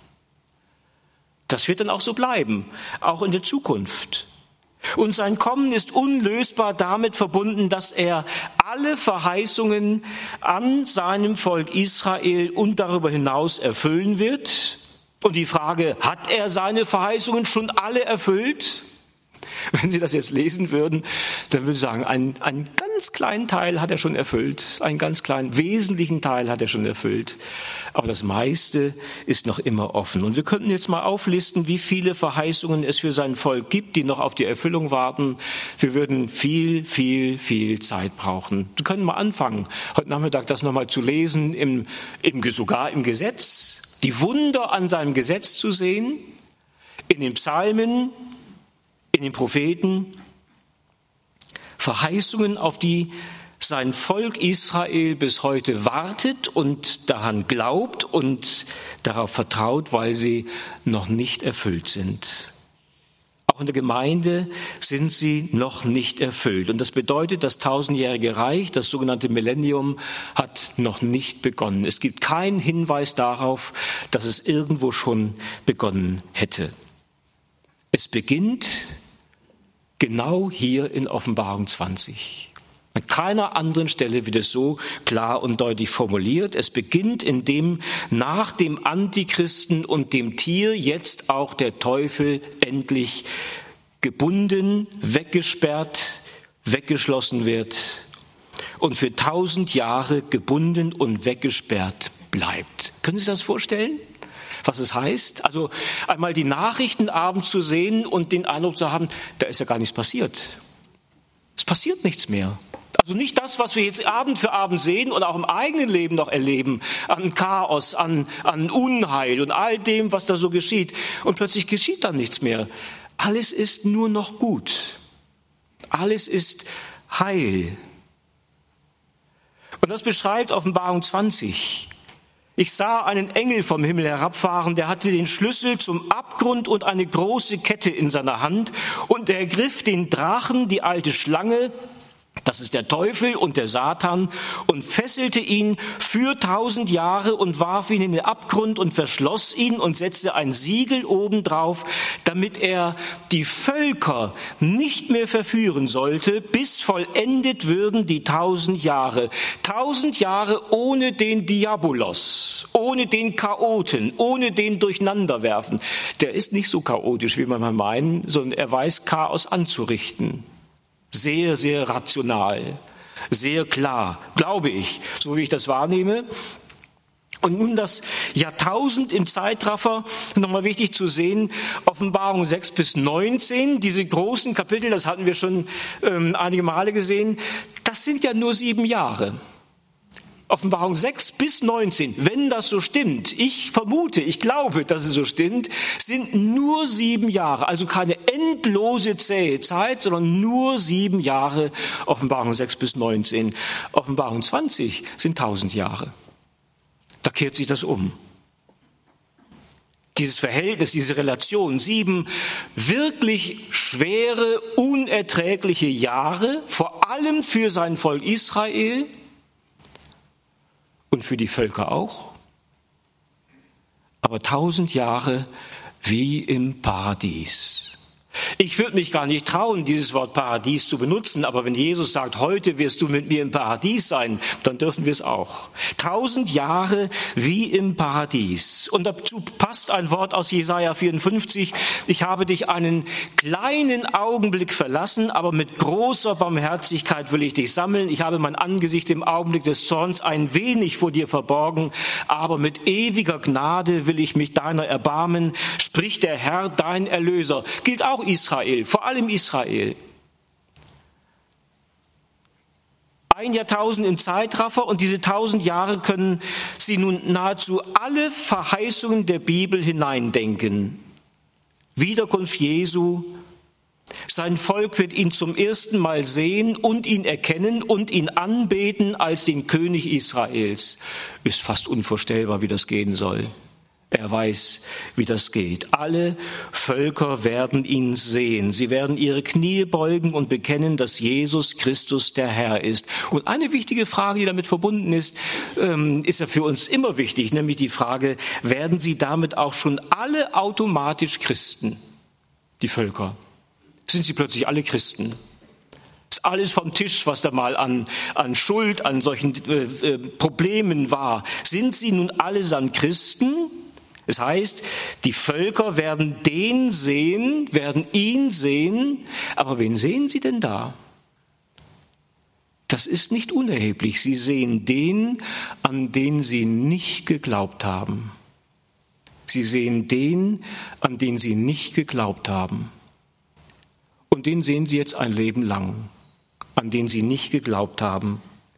Das wird dann auch so bleiben, auch in der Zukunft. Und sein Kommen ist unlösbar damit verbunden, dass er alle Verheißungen an seinem Volk Israel und darüber hinaus erfüllen wird. Und die Frage, hat er seine Verheißungen schon alle erfüllt? Wenn Sie das jetzt lesen würden, dann würde ich sagen, einen ganz kleinen Teil hat er schon erfüllt, einen ganz kleinen, wesentlichen Teil hat er schon erfüllt. Aber das meiste ist noch immer offen. Und wir könnten jetzt mal auflisten, wie viele Verheißungen es für sein Volk gibt, die noch auf die Erfüllung warten. Wir würden viel Zeit brauchen. Wir können mal anfangen, heute Nachmittag das nochmal zu lesen, sogar im Gesetz, die Wunder an seinem Gesetz zu sehen, in den Psalmen, in den Propheten, Verheißungen, auf die sein Volk Israel bis heute wartet und daran glaubt und darauf vertraut, weil sie noch nicht erfüllt sind. Auch in der Gemeinde sind sie noch nicht erfüllt. Und das bedeutet, das 1000-jährige Reich, das sogenannte Millennium, hat noch nicht begonnen. Es gibt keinen Hinweis darauf, dass es irgendwo schon begonnen hätte. Es beginnt genau hier in Offenbarung 20. An keiner anderen Stelle wird es so klar und deutlich formuliert. Es beginnt, indem nach dem Antichristen und dem Tier jetzt auch der Teufel endlich gebunden, weggesperrt, weggeschlossen wird und für 1000 Jahre gebunden und weggesperrt bleibt. Können Sie sich das vorstellen? Was es heißt, also einmal die Nachrichten abends zu sehen und den Eindruck zu haben, da ist ja gar nichts passiert. Es passiert nichts mehr. Also nicht das, was wir jetzt Abend für Abend sehen und auch im eigenen Leben noch erleben, an Chaos, an Unheil und all dem, was da so geschieht. Und plötzlich geschieht dann nichts mehr. Alles ist nur noch gut. Alles ist heil. Und das beschreibt Offenbarung 20. Ich sah einen Engel vom Himmel herabfahren, der hatte den Schlüssel zum Abgrund und eine große Kette in seiner Hand und er ergriff den Drachen, die alte Schlange, das ist der Teufel und der Satan, und fesselte ihn für 1000 Jahre und warf ihn in den Abgrund und verschloss ihn und setzte ein Siegel obendrauf, damit er die Völker nicht mehr verführen sollte, bis vollendet würden die 1000 Jahre. 1000 Jahre ohne den Diabolos, ohne den Chaoten, ohne den Durcheinanderwerfen. Der ist nicht so chaotisch, wie man mal meinen, sondern er weiß, Chaos anzurichten. Sehr, sehr rational, sehr klar, glaube ich, so wie ich das wahrnehme. Und nun das Jahrtausend im Zeitraffer, nochmal wichtig zu sehen, Offenbarung 6 bis 19, diese großen Kapitel, das hatten wir schon einige Male gesehen, das sind ja nur 7 Jahre. Offenbarung 6 bis 19, wenn das so stimmt, ich glaube, dass es so stimmt, sind nur 7 Jahre, also keine endlose zähe Zeit, sondern nur 7 Jahre, Offenbarung 6 bis 19. Offenbarung 20 sind 1000 Jahre. Da kehrt sich das um. Dieses Verhältnis, diese Relation, 7 wirklich schwere, unerträgliche Jahre, vor allem für sein Volk Israel und für die Völker auch, aber 1000 Jahre wie im Paradies. Ich würde mich gar nicht trauen, dieses Wort Paradies zu benutzen, aber wenn Jesus sagt, heute wirst du mit mir im Paradies sein, dann dürfen wir es auch. 1000 Jahre wie im Paradies. Und dazu passt ein Wort aus Jesaja 54. Ich habe dich einen kleinen Augenblick verlassen, aber mit großer Barmherzigkeit will ich dich sammeln. Ich habe mein Angesicht im Augenblick des Zorns ein wenig vor dir verborgen, aber mit ewiger Gnade will ich mich deiner erbarmen, spricht der Herr, dein Erlöser. Gilt auch Israel, vor allem Israel. 1 Jahrtausend im Zeitraffer und diese 1000 Jahre können Sie nun nahezu alle Verheißungen der Bibel hineindenken. Wiederkunft Jesu, sein Volk wird ihn zum ersten Mal sehen und ihn erkennen und ihn anbeten als den König Israels. Ist fast unvorstellbar, wie das gehen soll. Er weiß, wie das geht. Alle Völker werden ihn sehen. Sie werden ihre Knie beugen und bekennen, dass Jesus Christus der Herr ist. Und eine wichtige Frage, die damit verbunden ist ja für uns immer wichtig, nämlich die Frage, werden sie damit auch schon alle automatisch Christen, die Völker? Sind sie plötzlich alle Christen? Ist alles vom Tisch, was da mal an Schuld, an solchen Problemen war. Sind sie nun allesamt Christen? Es heißt, die Völker werden ihn sehen, aber wen sehen sie denn da? Das ist nicht unerheblich. Sie sehen den, an den sie nicht geglaubt haben. Sie sehen den, an den sie nicht geglaubt haben. Und den sehen sie jetzt ein Leben lang, an den sie nicht geglaubt haben.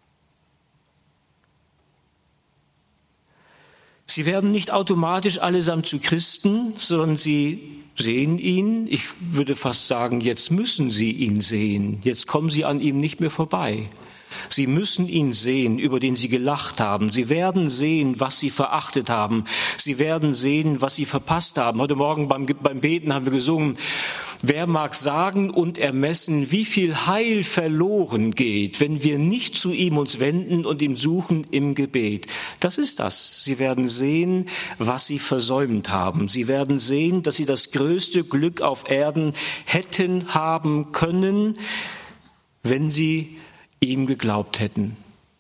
Sie werden nicht automatisch allesamt zu Christen, sondern sie sehen ihn. Ich würde fast sagen, jetzt müssen sie ihn sehen. Jetzt kommen sie an ihm nicht mehr vorbei. Sie müssen ihn sehen, über den sie gelacht haben. Sie werden sehen, was sie verachtet haben. Sie werden sehen, was sie verpasst haben. Heute Morgen beim Beten haben wir gesungen, wer mag sagen und ermessen, wie viel Heil verloren geht, wenn wir nicht zu ihm uns wenden und ihm suchen im Gebet. Das ist das. Sie werden sehen, was sie versäumt haben. Sie werden sehen, dass sie das größte Glück auf Erden hätten haben können, wenn sie ihm geglaubt hätten.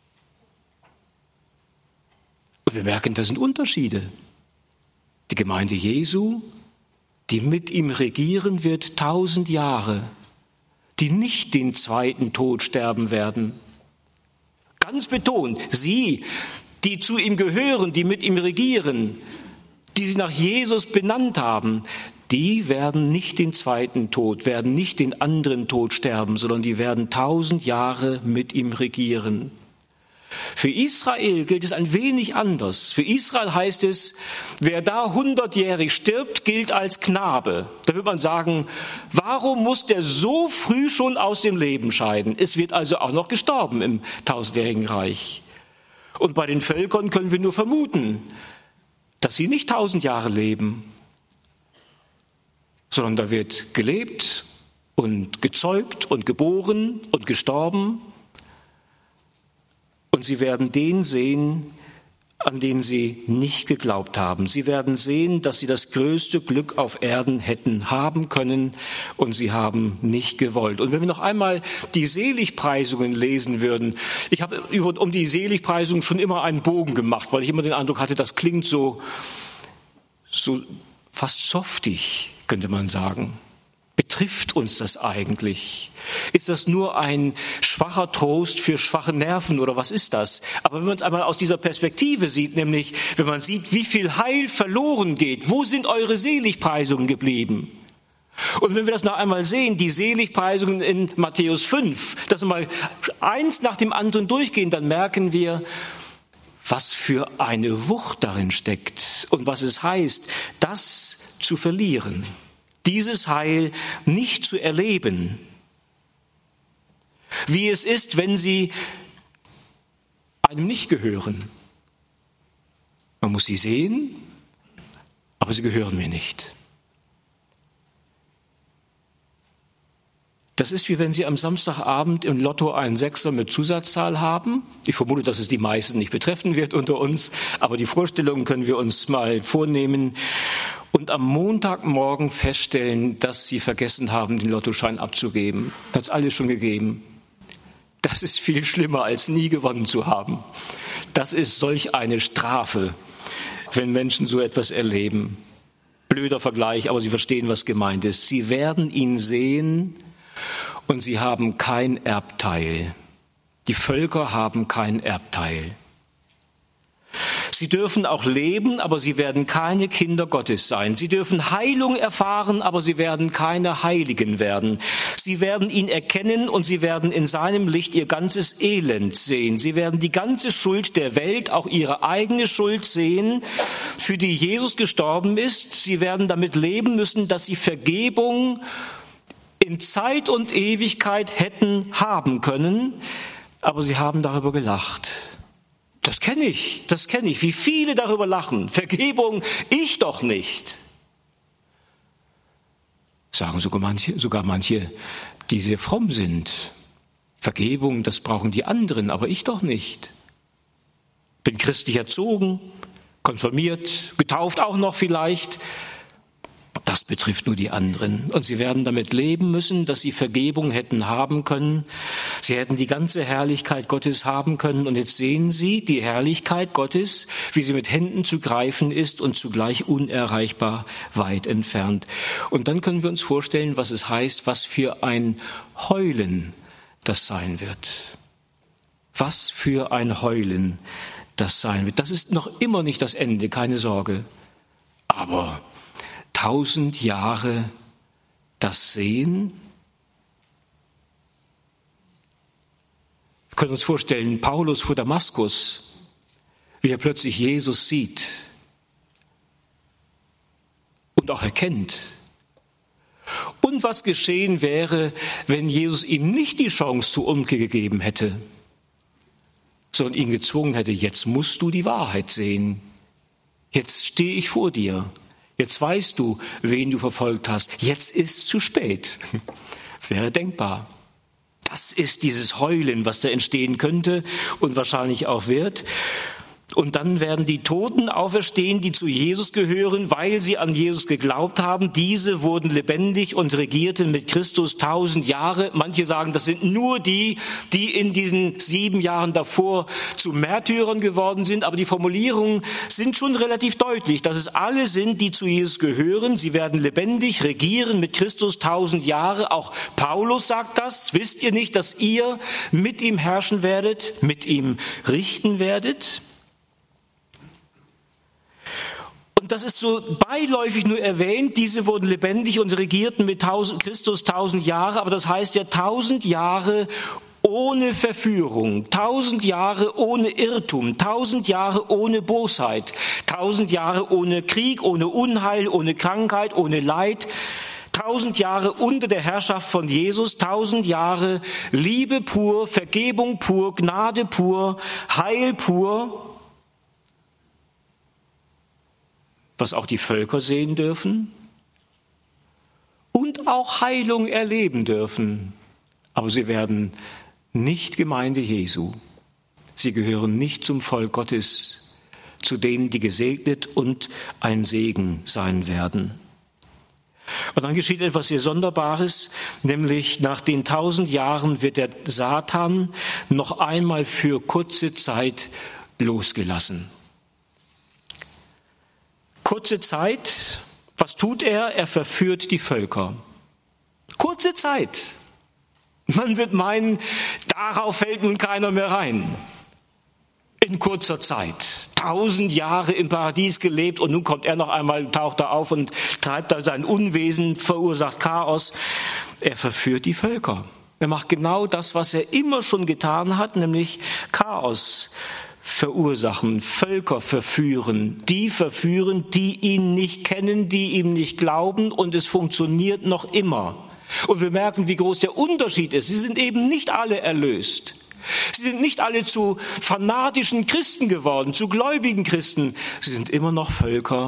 Und wir merken, das sind Unterschiede. Die Gemeinde Jesu, die mit ihm regieren wird 1000 Jahre, die nicht den zweiten Tod sterben werden. Ganz betont, sie, die zu ihm gehören, die mit ihm regieren, die sie nach Jesus benannt haben, die werden nicht den zweiten Tod, werden nicht den anderen Tod sterben, sondern die werden 1000 Jahre mit ihm regieren. Für Israel gilt es ein wenig anders. Für Israel heißt es, wer da 100-jährig stirbt, gilt als Knabe. Da würde man sagen, warum muss der so früh schon aus dem Leben scheiden? Es wird also auch noch gestorben im 1000-jährigen Reich. Und bei den Völkern können wir nur vermuten, dass sie nicht 1000 Jahre leben, sondern da wird gelebt und gezeugt und geboren und gestorben. Und sie werden den sehen, an den sie nicht geglaubt haben. Sie werden sehen, dass sie das größte Glück auf Erden hätten haben können und sie haben nicht gewollt. Und wenn wir noch einmal die Seligpreisungen lesen würden, ich habe um die Seligpreisung schon immer einen Bogen gemacht, weil ich immer den Eindruck hatte, das klingt so fast softig, könnte man sagen. Betrifft uns das eigentlich? Ist das nur ein schwacher Trost für schwache Nerven oder was ist das? Aber wenn man es einmal aus dieser Perspektive sieht, nämlich wenn man sieht, wie viel Heil verloren geht, wo sind eure Seligpreisungen geblieben? Und wenn wir das noch einmal sehen, die Seligpreisungen in Matthäus 5, dass wir mal eins nach dem anderen durchgehen, dann merken wir, was für eine Wucht darin steckt und was es heißt, das zu verlieren, dieses Heil nicht zu erleben. Wie es ist, wenn sie einem nicht gehören. Man muss sie sehen, aber sie gehören mir nicht. Das ist wie wenn Sie am Samstagabend im Lotto einen Sechser mit Zusatzzahl haben. Ich vermute, dass es die meisten nicht betreffen wird unter uns, aber die Vorstellung können wir uns mal vornehmen und am Montagmorgen feststellen, dass Sie vergessen haben, den Lottoschein abzugeben. Das ist alles schon gegeben. Das ist viel schlimmer, als nie gewonnen zu haben. Das ist solch eine Strafe, wenn Menschen so etwas erleben. Blöder Vergleich, aber Sie verstehen, was gemeint ist. Sie werden ihn sehen und sie haben kein Erbteil. Die Völker haben kein Erbteil. Sie dürfen auch leben, aber sie werden keine Kinder Gottes sein. Sie dürfen Heilung erfahren, aber sie werden keine Heiligen werden. Sie werden ihn erkennen und sie werden in seinem Licht ihr ganzes Elend sehen. Sie werden die ganze Schuld der Welt, auch ihre eigene Schuld sehen, für die Jesus gestorben ist. Sie werden damit leben müssen, dass sie Vergebung in Zeit und Ewigkeit hätten haben können, aber sie haben darüber gelacht. Das kenne ich, wie viele darüber lachen. Vergebung, ich doch nicht. Sagen sogar manche, die sehr fromm sind. Vergebung, das brauchen die anderen, aber ich doch nicht. Bin christlich erzogen, konfirmiert, getauft auch noch vielleicht. Das betrifft nur die anderen. Und sie werden damit leben müssen, dass sie Vergebung hätten haben können. Sie hätten die ganze Herrlichkeit Gottes haben können. Und jetzt sehen sie die Herrlichkeit Gottes, wie sie mit Händen zu greifen ist und zugleich unerreichbar weit entfernt. Und dann können wir uns vorstellen, was es heißt, was für ein Heulen das sein wird. Was für ein Heulen das sein wird. Das ist noch immer nicht das Ende, keine Sorge. Aber 1000 Jahre das Sehen? Wir können uns vorstellen, Paulus vor Damaskus, wie er plötzlich Jesus sieht und auch erkennt. Und was geschehen wäre, wenn Jesus ihm nicht die Chance zur Umkehr gegeben hätte, sondern ihn gezwungen hätte, jetzt musst du die Wahrheit sehen. Jetzt stehe ich vor dir. Jetzt weißt du, wen du verfolgt hast. Jetzt ist zu spät. Wäre denkbar. Das ist dieses Heulen, was da entstehen könnte und wahrscheinlich auch wird. Und dann werden die Toten auferstehen, die zu Jesus gehören, weil sie an Jesus geglaubt haben. Diese wurden lebendig und regierten mit Christus 1000 Jahre. Manche sagen, das sind nur die, die in diesen 7 Jahren davor zu Märtyrern geworden sind. Aber die Formulierungen sind schon relativ deutlich, dass es alle sind, die zu Jesus gehören. Sie werden lebendig regieren mit Christus 1000 Jahre. Auch Paulus sagt das. Wisst ihr nicht, dass ihr mit ihm herrschen werdet, mit ihm richten werdet? Und das ist so beiläufig nur erwähnt, diese wurden lebendig und regierten mit Christus 1000 Jahre, aber das heißt ja 1000 Jahre ohne Verführung, 1000 Jahre ohne Irrtum, 1000 Jahre ohne Bosheit, 1000 Jahre ohne Krieg, ohne Unheil, ohne Krankheit, ohne Leid, 1000 Jahre unter der Herrschaft von Jesus, 1000 Jahre Liebe pur, Vergebung pur, Gnade pur, Heil pur, was auch die Völker sehen dürfen und auch Heilung erleben dürfen. Aber sie werden nicht Gemeinde Jesu. Sie gehören nicht zum Volk Gottes, zu denen, die gesegnet und ein Segen sein werden. Und dann geschieht etwas sehr Sonderbares, nämlich nach den 1000 Jahren wird der Satan noch einmal für kurze Zeit losgelassen. Kurze Zeit, was tut er? Er verführt die Völker. Kurze Zeit. Man wird meinen, darauf fällt nun keiner mehr rein. In kurzer Zeit. 1000 Jahre im Paradies gelebt und nun kommt er noch einmal, taucht da auf und treibt da sein Unwesen, verursacht Chaos. Er verführt die Völker. Er macht genau das, was er immer schon getan hat, nämlich Chaos verursachen, Völker verführen, die ihn nicht kennen, die ihm nicht glauben, und es funktioniert noch immer. Und wir merken, wie groß der Unterschied ist. Sie sind eben nicht alle erlöst. Sie sind nicht alle zu fanatischen Christen geworden, zu gläubigen Christen. Sie sind immer noch Völker,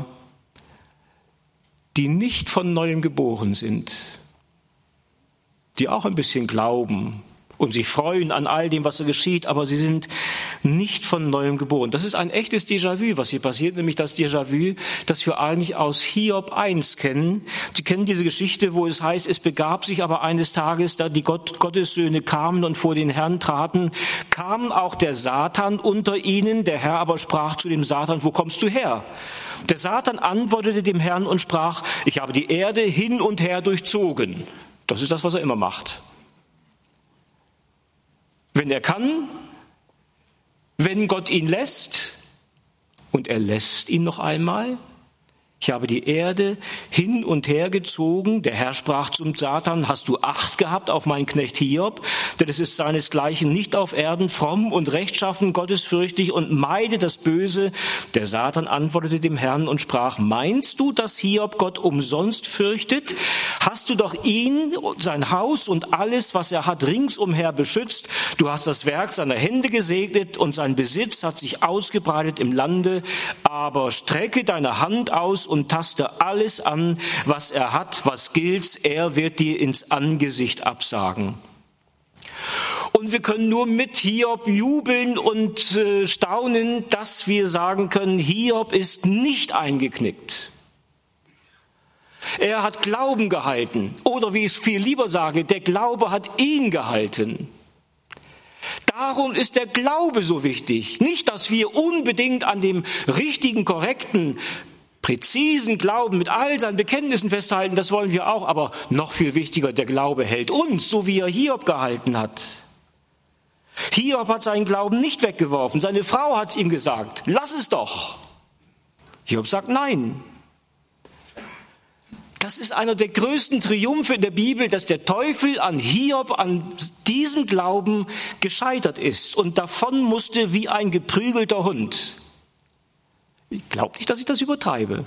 die nicht von Neuem geboren sind, die auch ein bisschen glauben und sich freuen an all dem, was so geschieht, aber sie sind nicht von Neuem geboren. Das ist ein echtes Déjà-vu, was hier passiert, nämlich das Déjà-vu, das wir eigentlich aus Hiob 1 kennen. Sie kennen diese Geschichte, wo es heißt, es begab sich aber eines Tages, da die Gottessöhne kamen und vor den Herrn traten, kam auch der Satan unter ihnen. Der Herr aber sprach zu dem Satan, wo kommst du her? Der Satan antwortete dem Herrn und sprach, ich habe die Erde hin und her durchzogen. Das ist das, was er immer macht. Wenn er kann, wenn Gott ihn lässt, und er lässt ihn noch einmal, ich habe die Erde hin und her gezogen. Der Herr sprach zum Satan, hast du Acht gehabt auf meinen Knecht Hiob? Denn es ist seinesgleichen nicht auf Erden, fromm und rechtschaffen, gottesfürchtig und meide das Böse. Der Satan antwortete dem Herrn und sprach, meinst du, dass Hiob Gott umsonst fürchtet? Hast du doch ihn, sein Haus und alles, was er hat, ringsumher beschützt? Du hast das Werk seiner Hände gesegnet und sein Besitz hat sich ausgebreitet im Lande. Aber strecke deine Hand aus und taste alles an, was er hat, was gilt, er wird dir ins Angesicht absagen. Und wir können nur mit Hiob jubeln und staunen, dass wir sagen können, Hiob ist nicht eingeknickt. Er hat Glauben gehalten, oder wie ich es viel lieber sage, der Glaube hat ihn gehalten. Darum ist der Glaube so wichtig. Nicht, dass wir unbedingt an dem richtigen, korrekten, präzisen Glauben mit all seinen Bekenntnissen festhalten, das wollen wir auch, aber noch viel wichtiger, der Glaube hält uns, so wie er Hiob gehalten hat. Hiob hat seinen Glauben nicht weggeworfen, seine Frau hat es ihm gesagt, lass es doch. Hiob sagt nein. Das ist einer der größten Triumphe in der Bibel, dass der Teufel an Hiob, an diesem Glauben gescheitert ist und davon musste wie ein geprügelter Hund. Ich glaube nicht, dass ich das übertreibe.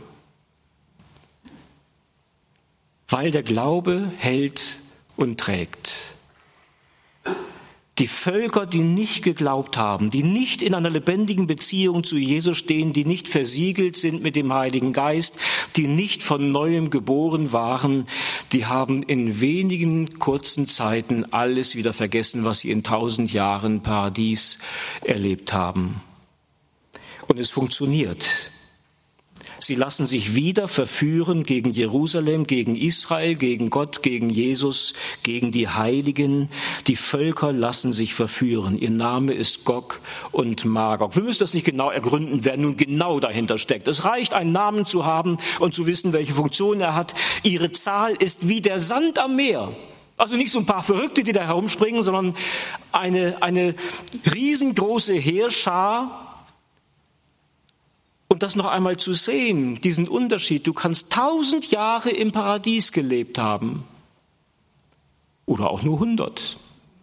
Weil der Glaube hält und trägt. Die Völker, die nicht geglaubt haben, die nicht in einer lebendigen Beziehung zu Jesus stehen, die nicht versiegelt sind mit dem Heiligen Geist, die nicht von Neuem geboren waren, die haben in wenigen kurzen Zeiten alles wieder vergessen, was sie in 1000 Jahren Paradies erlebt haben. Und es funktioniert. Sie lassen sich wieder verführen gegen Jerusalem, gegen Israel, gegen Gott, gegen Jesus, gegen die Heiligen. Die Völker lassen sich verführen. Ihr Name ist Gog und Magog. Wir müssen das nicht genau ergründen, wer nun genau dahinter steckt. Es reicht, einen Namen zu haben und zu wissen, welche Funktion er hat. Ihre Zahl ist wie der Sand am Meer. Also nicht so ein paar Verrückte, die da herumspringen, sondern eine riesengroße Heerschar. Und das noch einmal zu sehen, diesen Unterschied. Du kannst 1000 Jahre im Paradies gelebt haben. Oder auch nur 100.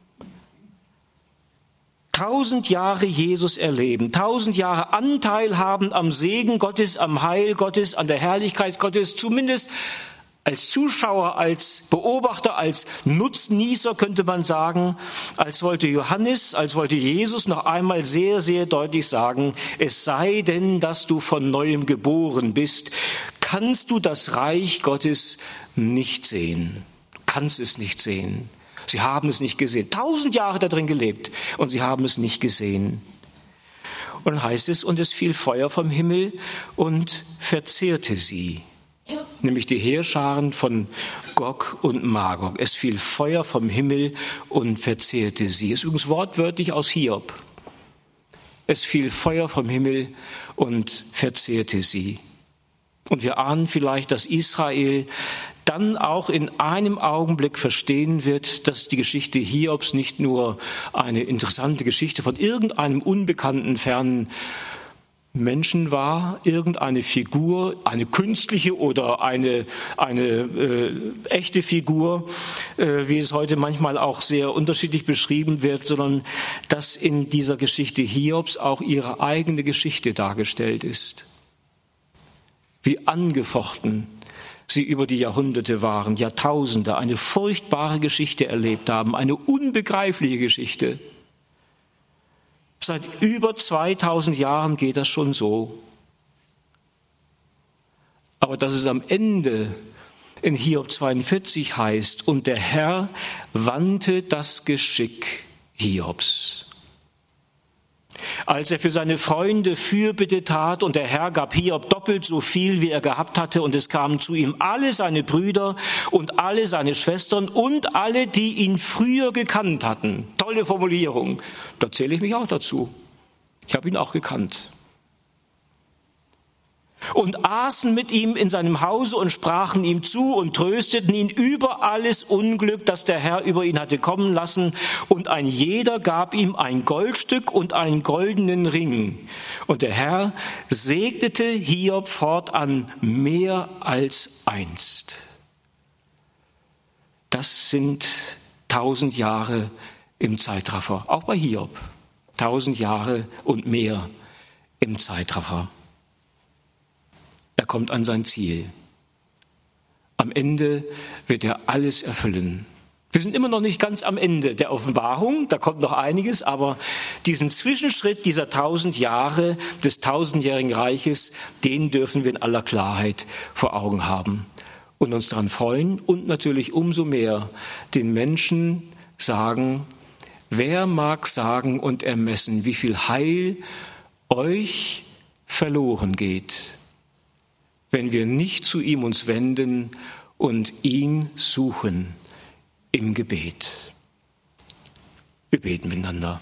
1000 Jahre Jesus erleben, 1000 Jahre Anteil haben am Segen Gottes, am Heil Gottes, an der Herrlichkeit Gottes, zumindest als Zuschauer, als Beobachter, als Nutznießer könnte man sagen, als wollte Jesus noch einmal sehr, sehr deutlich sagen, es sei denn, dass du von Neuem geboren bist, kannst du das Reich Gottes nicht sehen. Du kannst es nicht sehen. Sie haben es nicht gesehen. 1000 Jahre da drin gelebt und sie haben es nicht gesehen. Und dann heißt es, und es fiel Feuer vom Himmel und verzehrte sie. Nämlich die Heerscharen von Gog und Magog. Es fiel Feuer vom Himmel und verzehrte sie. Das ist übrigens wortwörtlich aus Hiob. Es fiel Feuer vom Himmel und verzehrte sie. Und wir ahnen vielleicht, dass Israel dann auch in einem Augenblick verstehen wird, dass die Geschichte Hiobs nicht nur eine interessante Geschichte von irgendeinem unbekannten, fernen Menschen war, irgendeine Figur, eine künstliche oder eine echte Figur, wie es heute manchmal auch sehr unterschiedlich beschrieben wird, sondern dass in dieser Geschichte Hiobs auch ihre eigene Geschichte dargestellt ist. Wie angefochten sie über die Jahrhunderte waren, Jahrtausende, eine furchtbare Geschichte erlebt haben, eine unbegreifliche Geschichte. Seit über 2000 Jahren geht das schon so. Aber dass es am Ende in Hiob 42 heißt, und der Herr wandte das Geschick Hiobs. Als er für seine Freunde Fürbitte tat und der Herr gab Hiob doppelt so viel, wie er gehabt hatte, und es kamen zu ihm alle seine Brüder und alle seine Schwestern und alle, die ihn früher gekannt hatten. Tolle Formulierung. Da zähle ich mich auch dazu. Ich habe ihn auch gekannt. Und aßen mit ihm in seinem Hause und sprachen ihm zu und trösteten ihn über alles Unglück, das der Herr über ihn hatte kommen lassen. Und ein jeder gab ihm ein Goldstück und einen goldenen Ring. Und der Herr segnete Hiob fortan mehr als einst. Das sind 1000 Jahre im Zeitraffer, auch bei Hiob. 1000 Jahre und mehr im Zeitraffer. Er kommt an sein Ziel. Am Ende wird er alles erfüllen. Wir sind immer noch nicht ganz am Ende der Offenbarung, da kommt noch einiges, aber diesen Zwischenschritt dieser 1000 Jahre des 1000-jährigen Reiches, den dürfen wir in aller Klarheit vor Augen haben und uns daran freuen und natürlich umso mehr den Menschen sagen: Wer mag sagen und ermessen, wie viel Heil euch verloren geht, wenn wir nicht zu ihm uns wenden und ihn suchen im Gebet. Wir beten miteinander.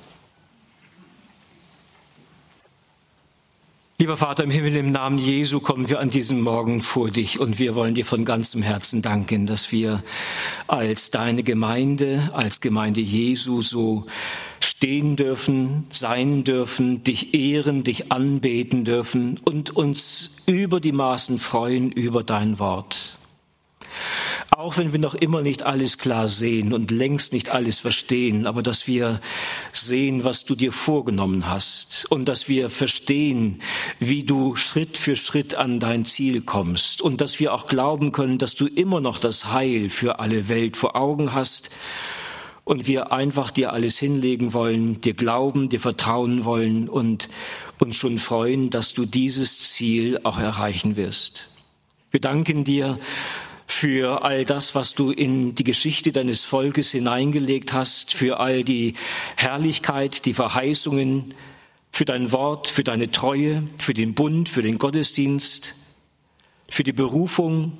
Lieber Vater im Himmel, im Namen Jesu kommen wir an diesem Morgen vor dich und wir wollen dir von ganzem Herzen danken, dass wir als deine Gemeinde, als Gemeinde Jesu so stehen dürfen, sein dürfen, dich ehren, dich anbeten dürfen und uns über die Maßen freuen über dein Wort. Auch wenn wir noch immer nicht alles klar sehen und längst nicht alles verstehen, aber dass wir sehen, was du dir vorgenommen hast und dass wir verstehen, wie du Schritt für Schritt an dein Ziel kommst und dass wir auch glauben können, dass du immer noch das Heil für alle Welt vor Augen hast und wir einfach dir alles hinlegen wollen, dir glauben, dir vertrauen wollen und uns schon freuen, dass du dieses Ziel auch erreichen wirst. Wir danken dir für all das, was du in die Geschichte deines Volkes hineingelegt hast, für all die Herrlichkeit, die Verheißungen, für dein Wort, für deine Treue, für den Bund, für den Gottesdienst, für die Berufung.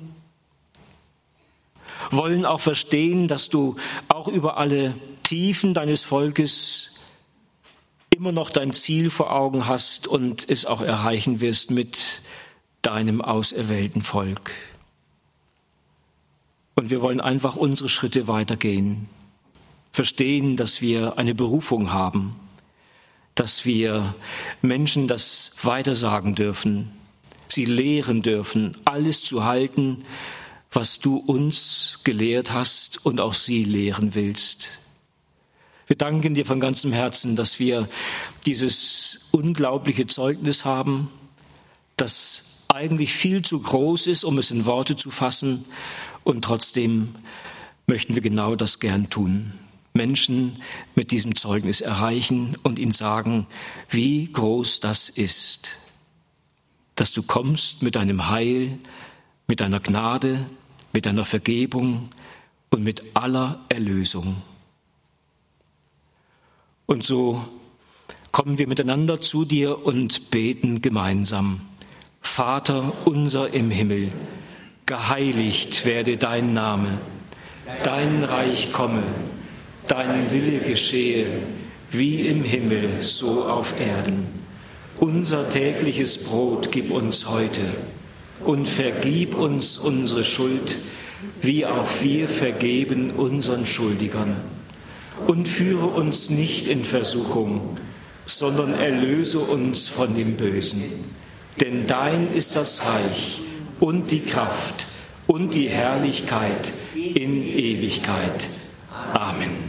Wollen auch verstehen, dass du auch über alle Tiefen deines Volkes immer noch dein Ziel vor Augen hast und es auch erreichen wirst mit deinem auserwählten Volk. Und wir wollen einfach unsere Schritte weitergehen, verstehen, dass wir eine Berufung haben, dass wir Menschen das weitersagen dürfen, sie lehren dürfen, alles zu halten, was du uns gelehrt hast und auch sie lehren willst. Wir danken dir von ganzem Herzen, dass wir dieses unglaubliche Zeugnis haben, das eigentlich viel zu groß ist, um es in Worte zu fassen. Und trotzdem möchten wir genau das gern tun. Menschen mit diesem Zeugnis erreichen und ihnen sagen, wie groß das ist, dass du kommst mit deinem Heil, mit deiner Gnade, mit deiner Vergebung und mit aller Erlösung. Und so kommen wir miteinander zu dir und beten gemeinsam. Vater unser im Himmel, geheiligt werde dein Name, dein Reich komme, dein Wille geschehe, wie im Himmel, so auf Erden. Unser tägliches Brot gib uns heute und vergib uns unsere Schuld, wie auch wir vergeben unseren Schuldigern. Und führe uns nicht in Versuchung, sondern erlöse uns von dem Bösen. Denn dein ist das Reich und die Kraft und die Herrlichkeit in Ewigkeit. Amen.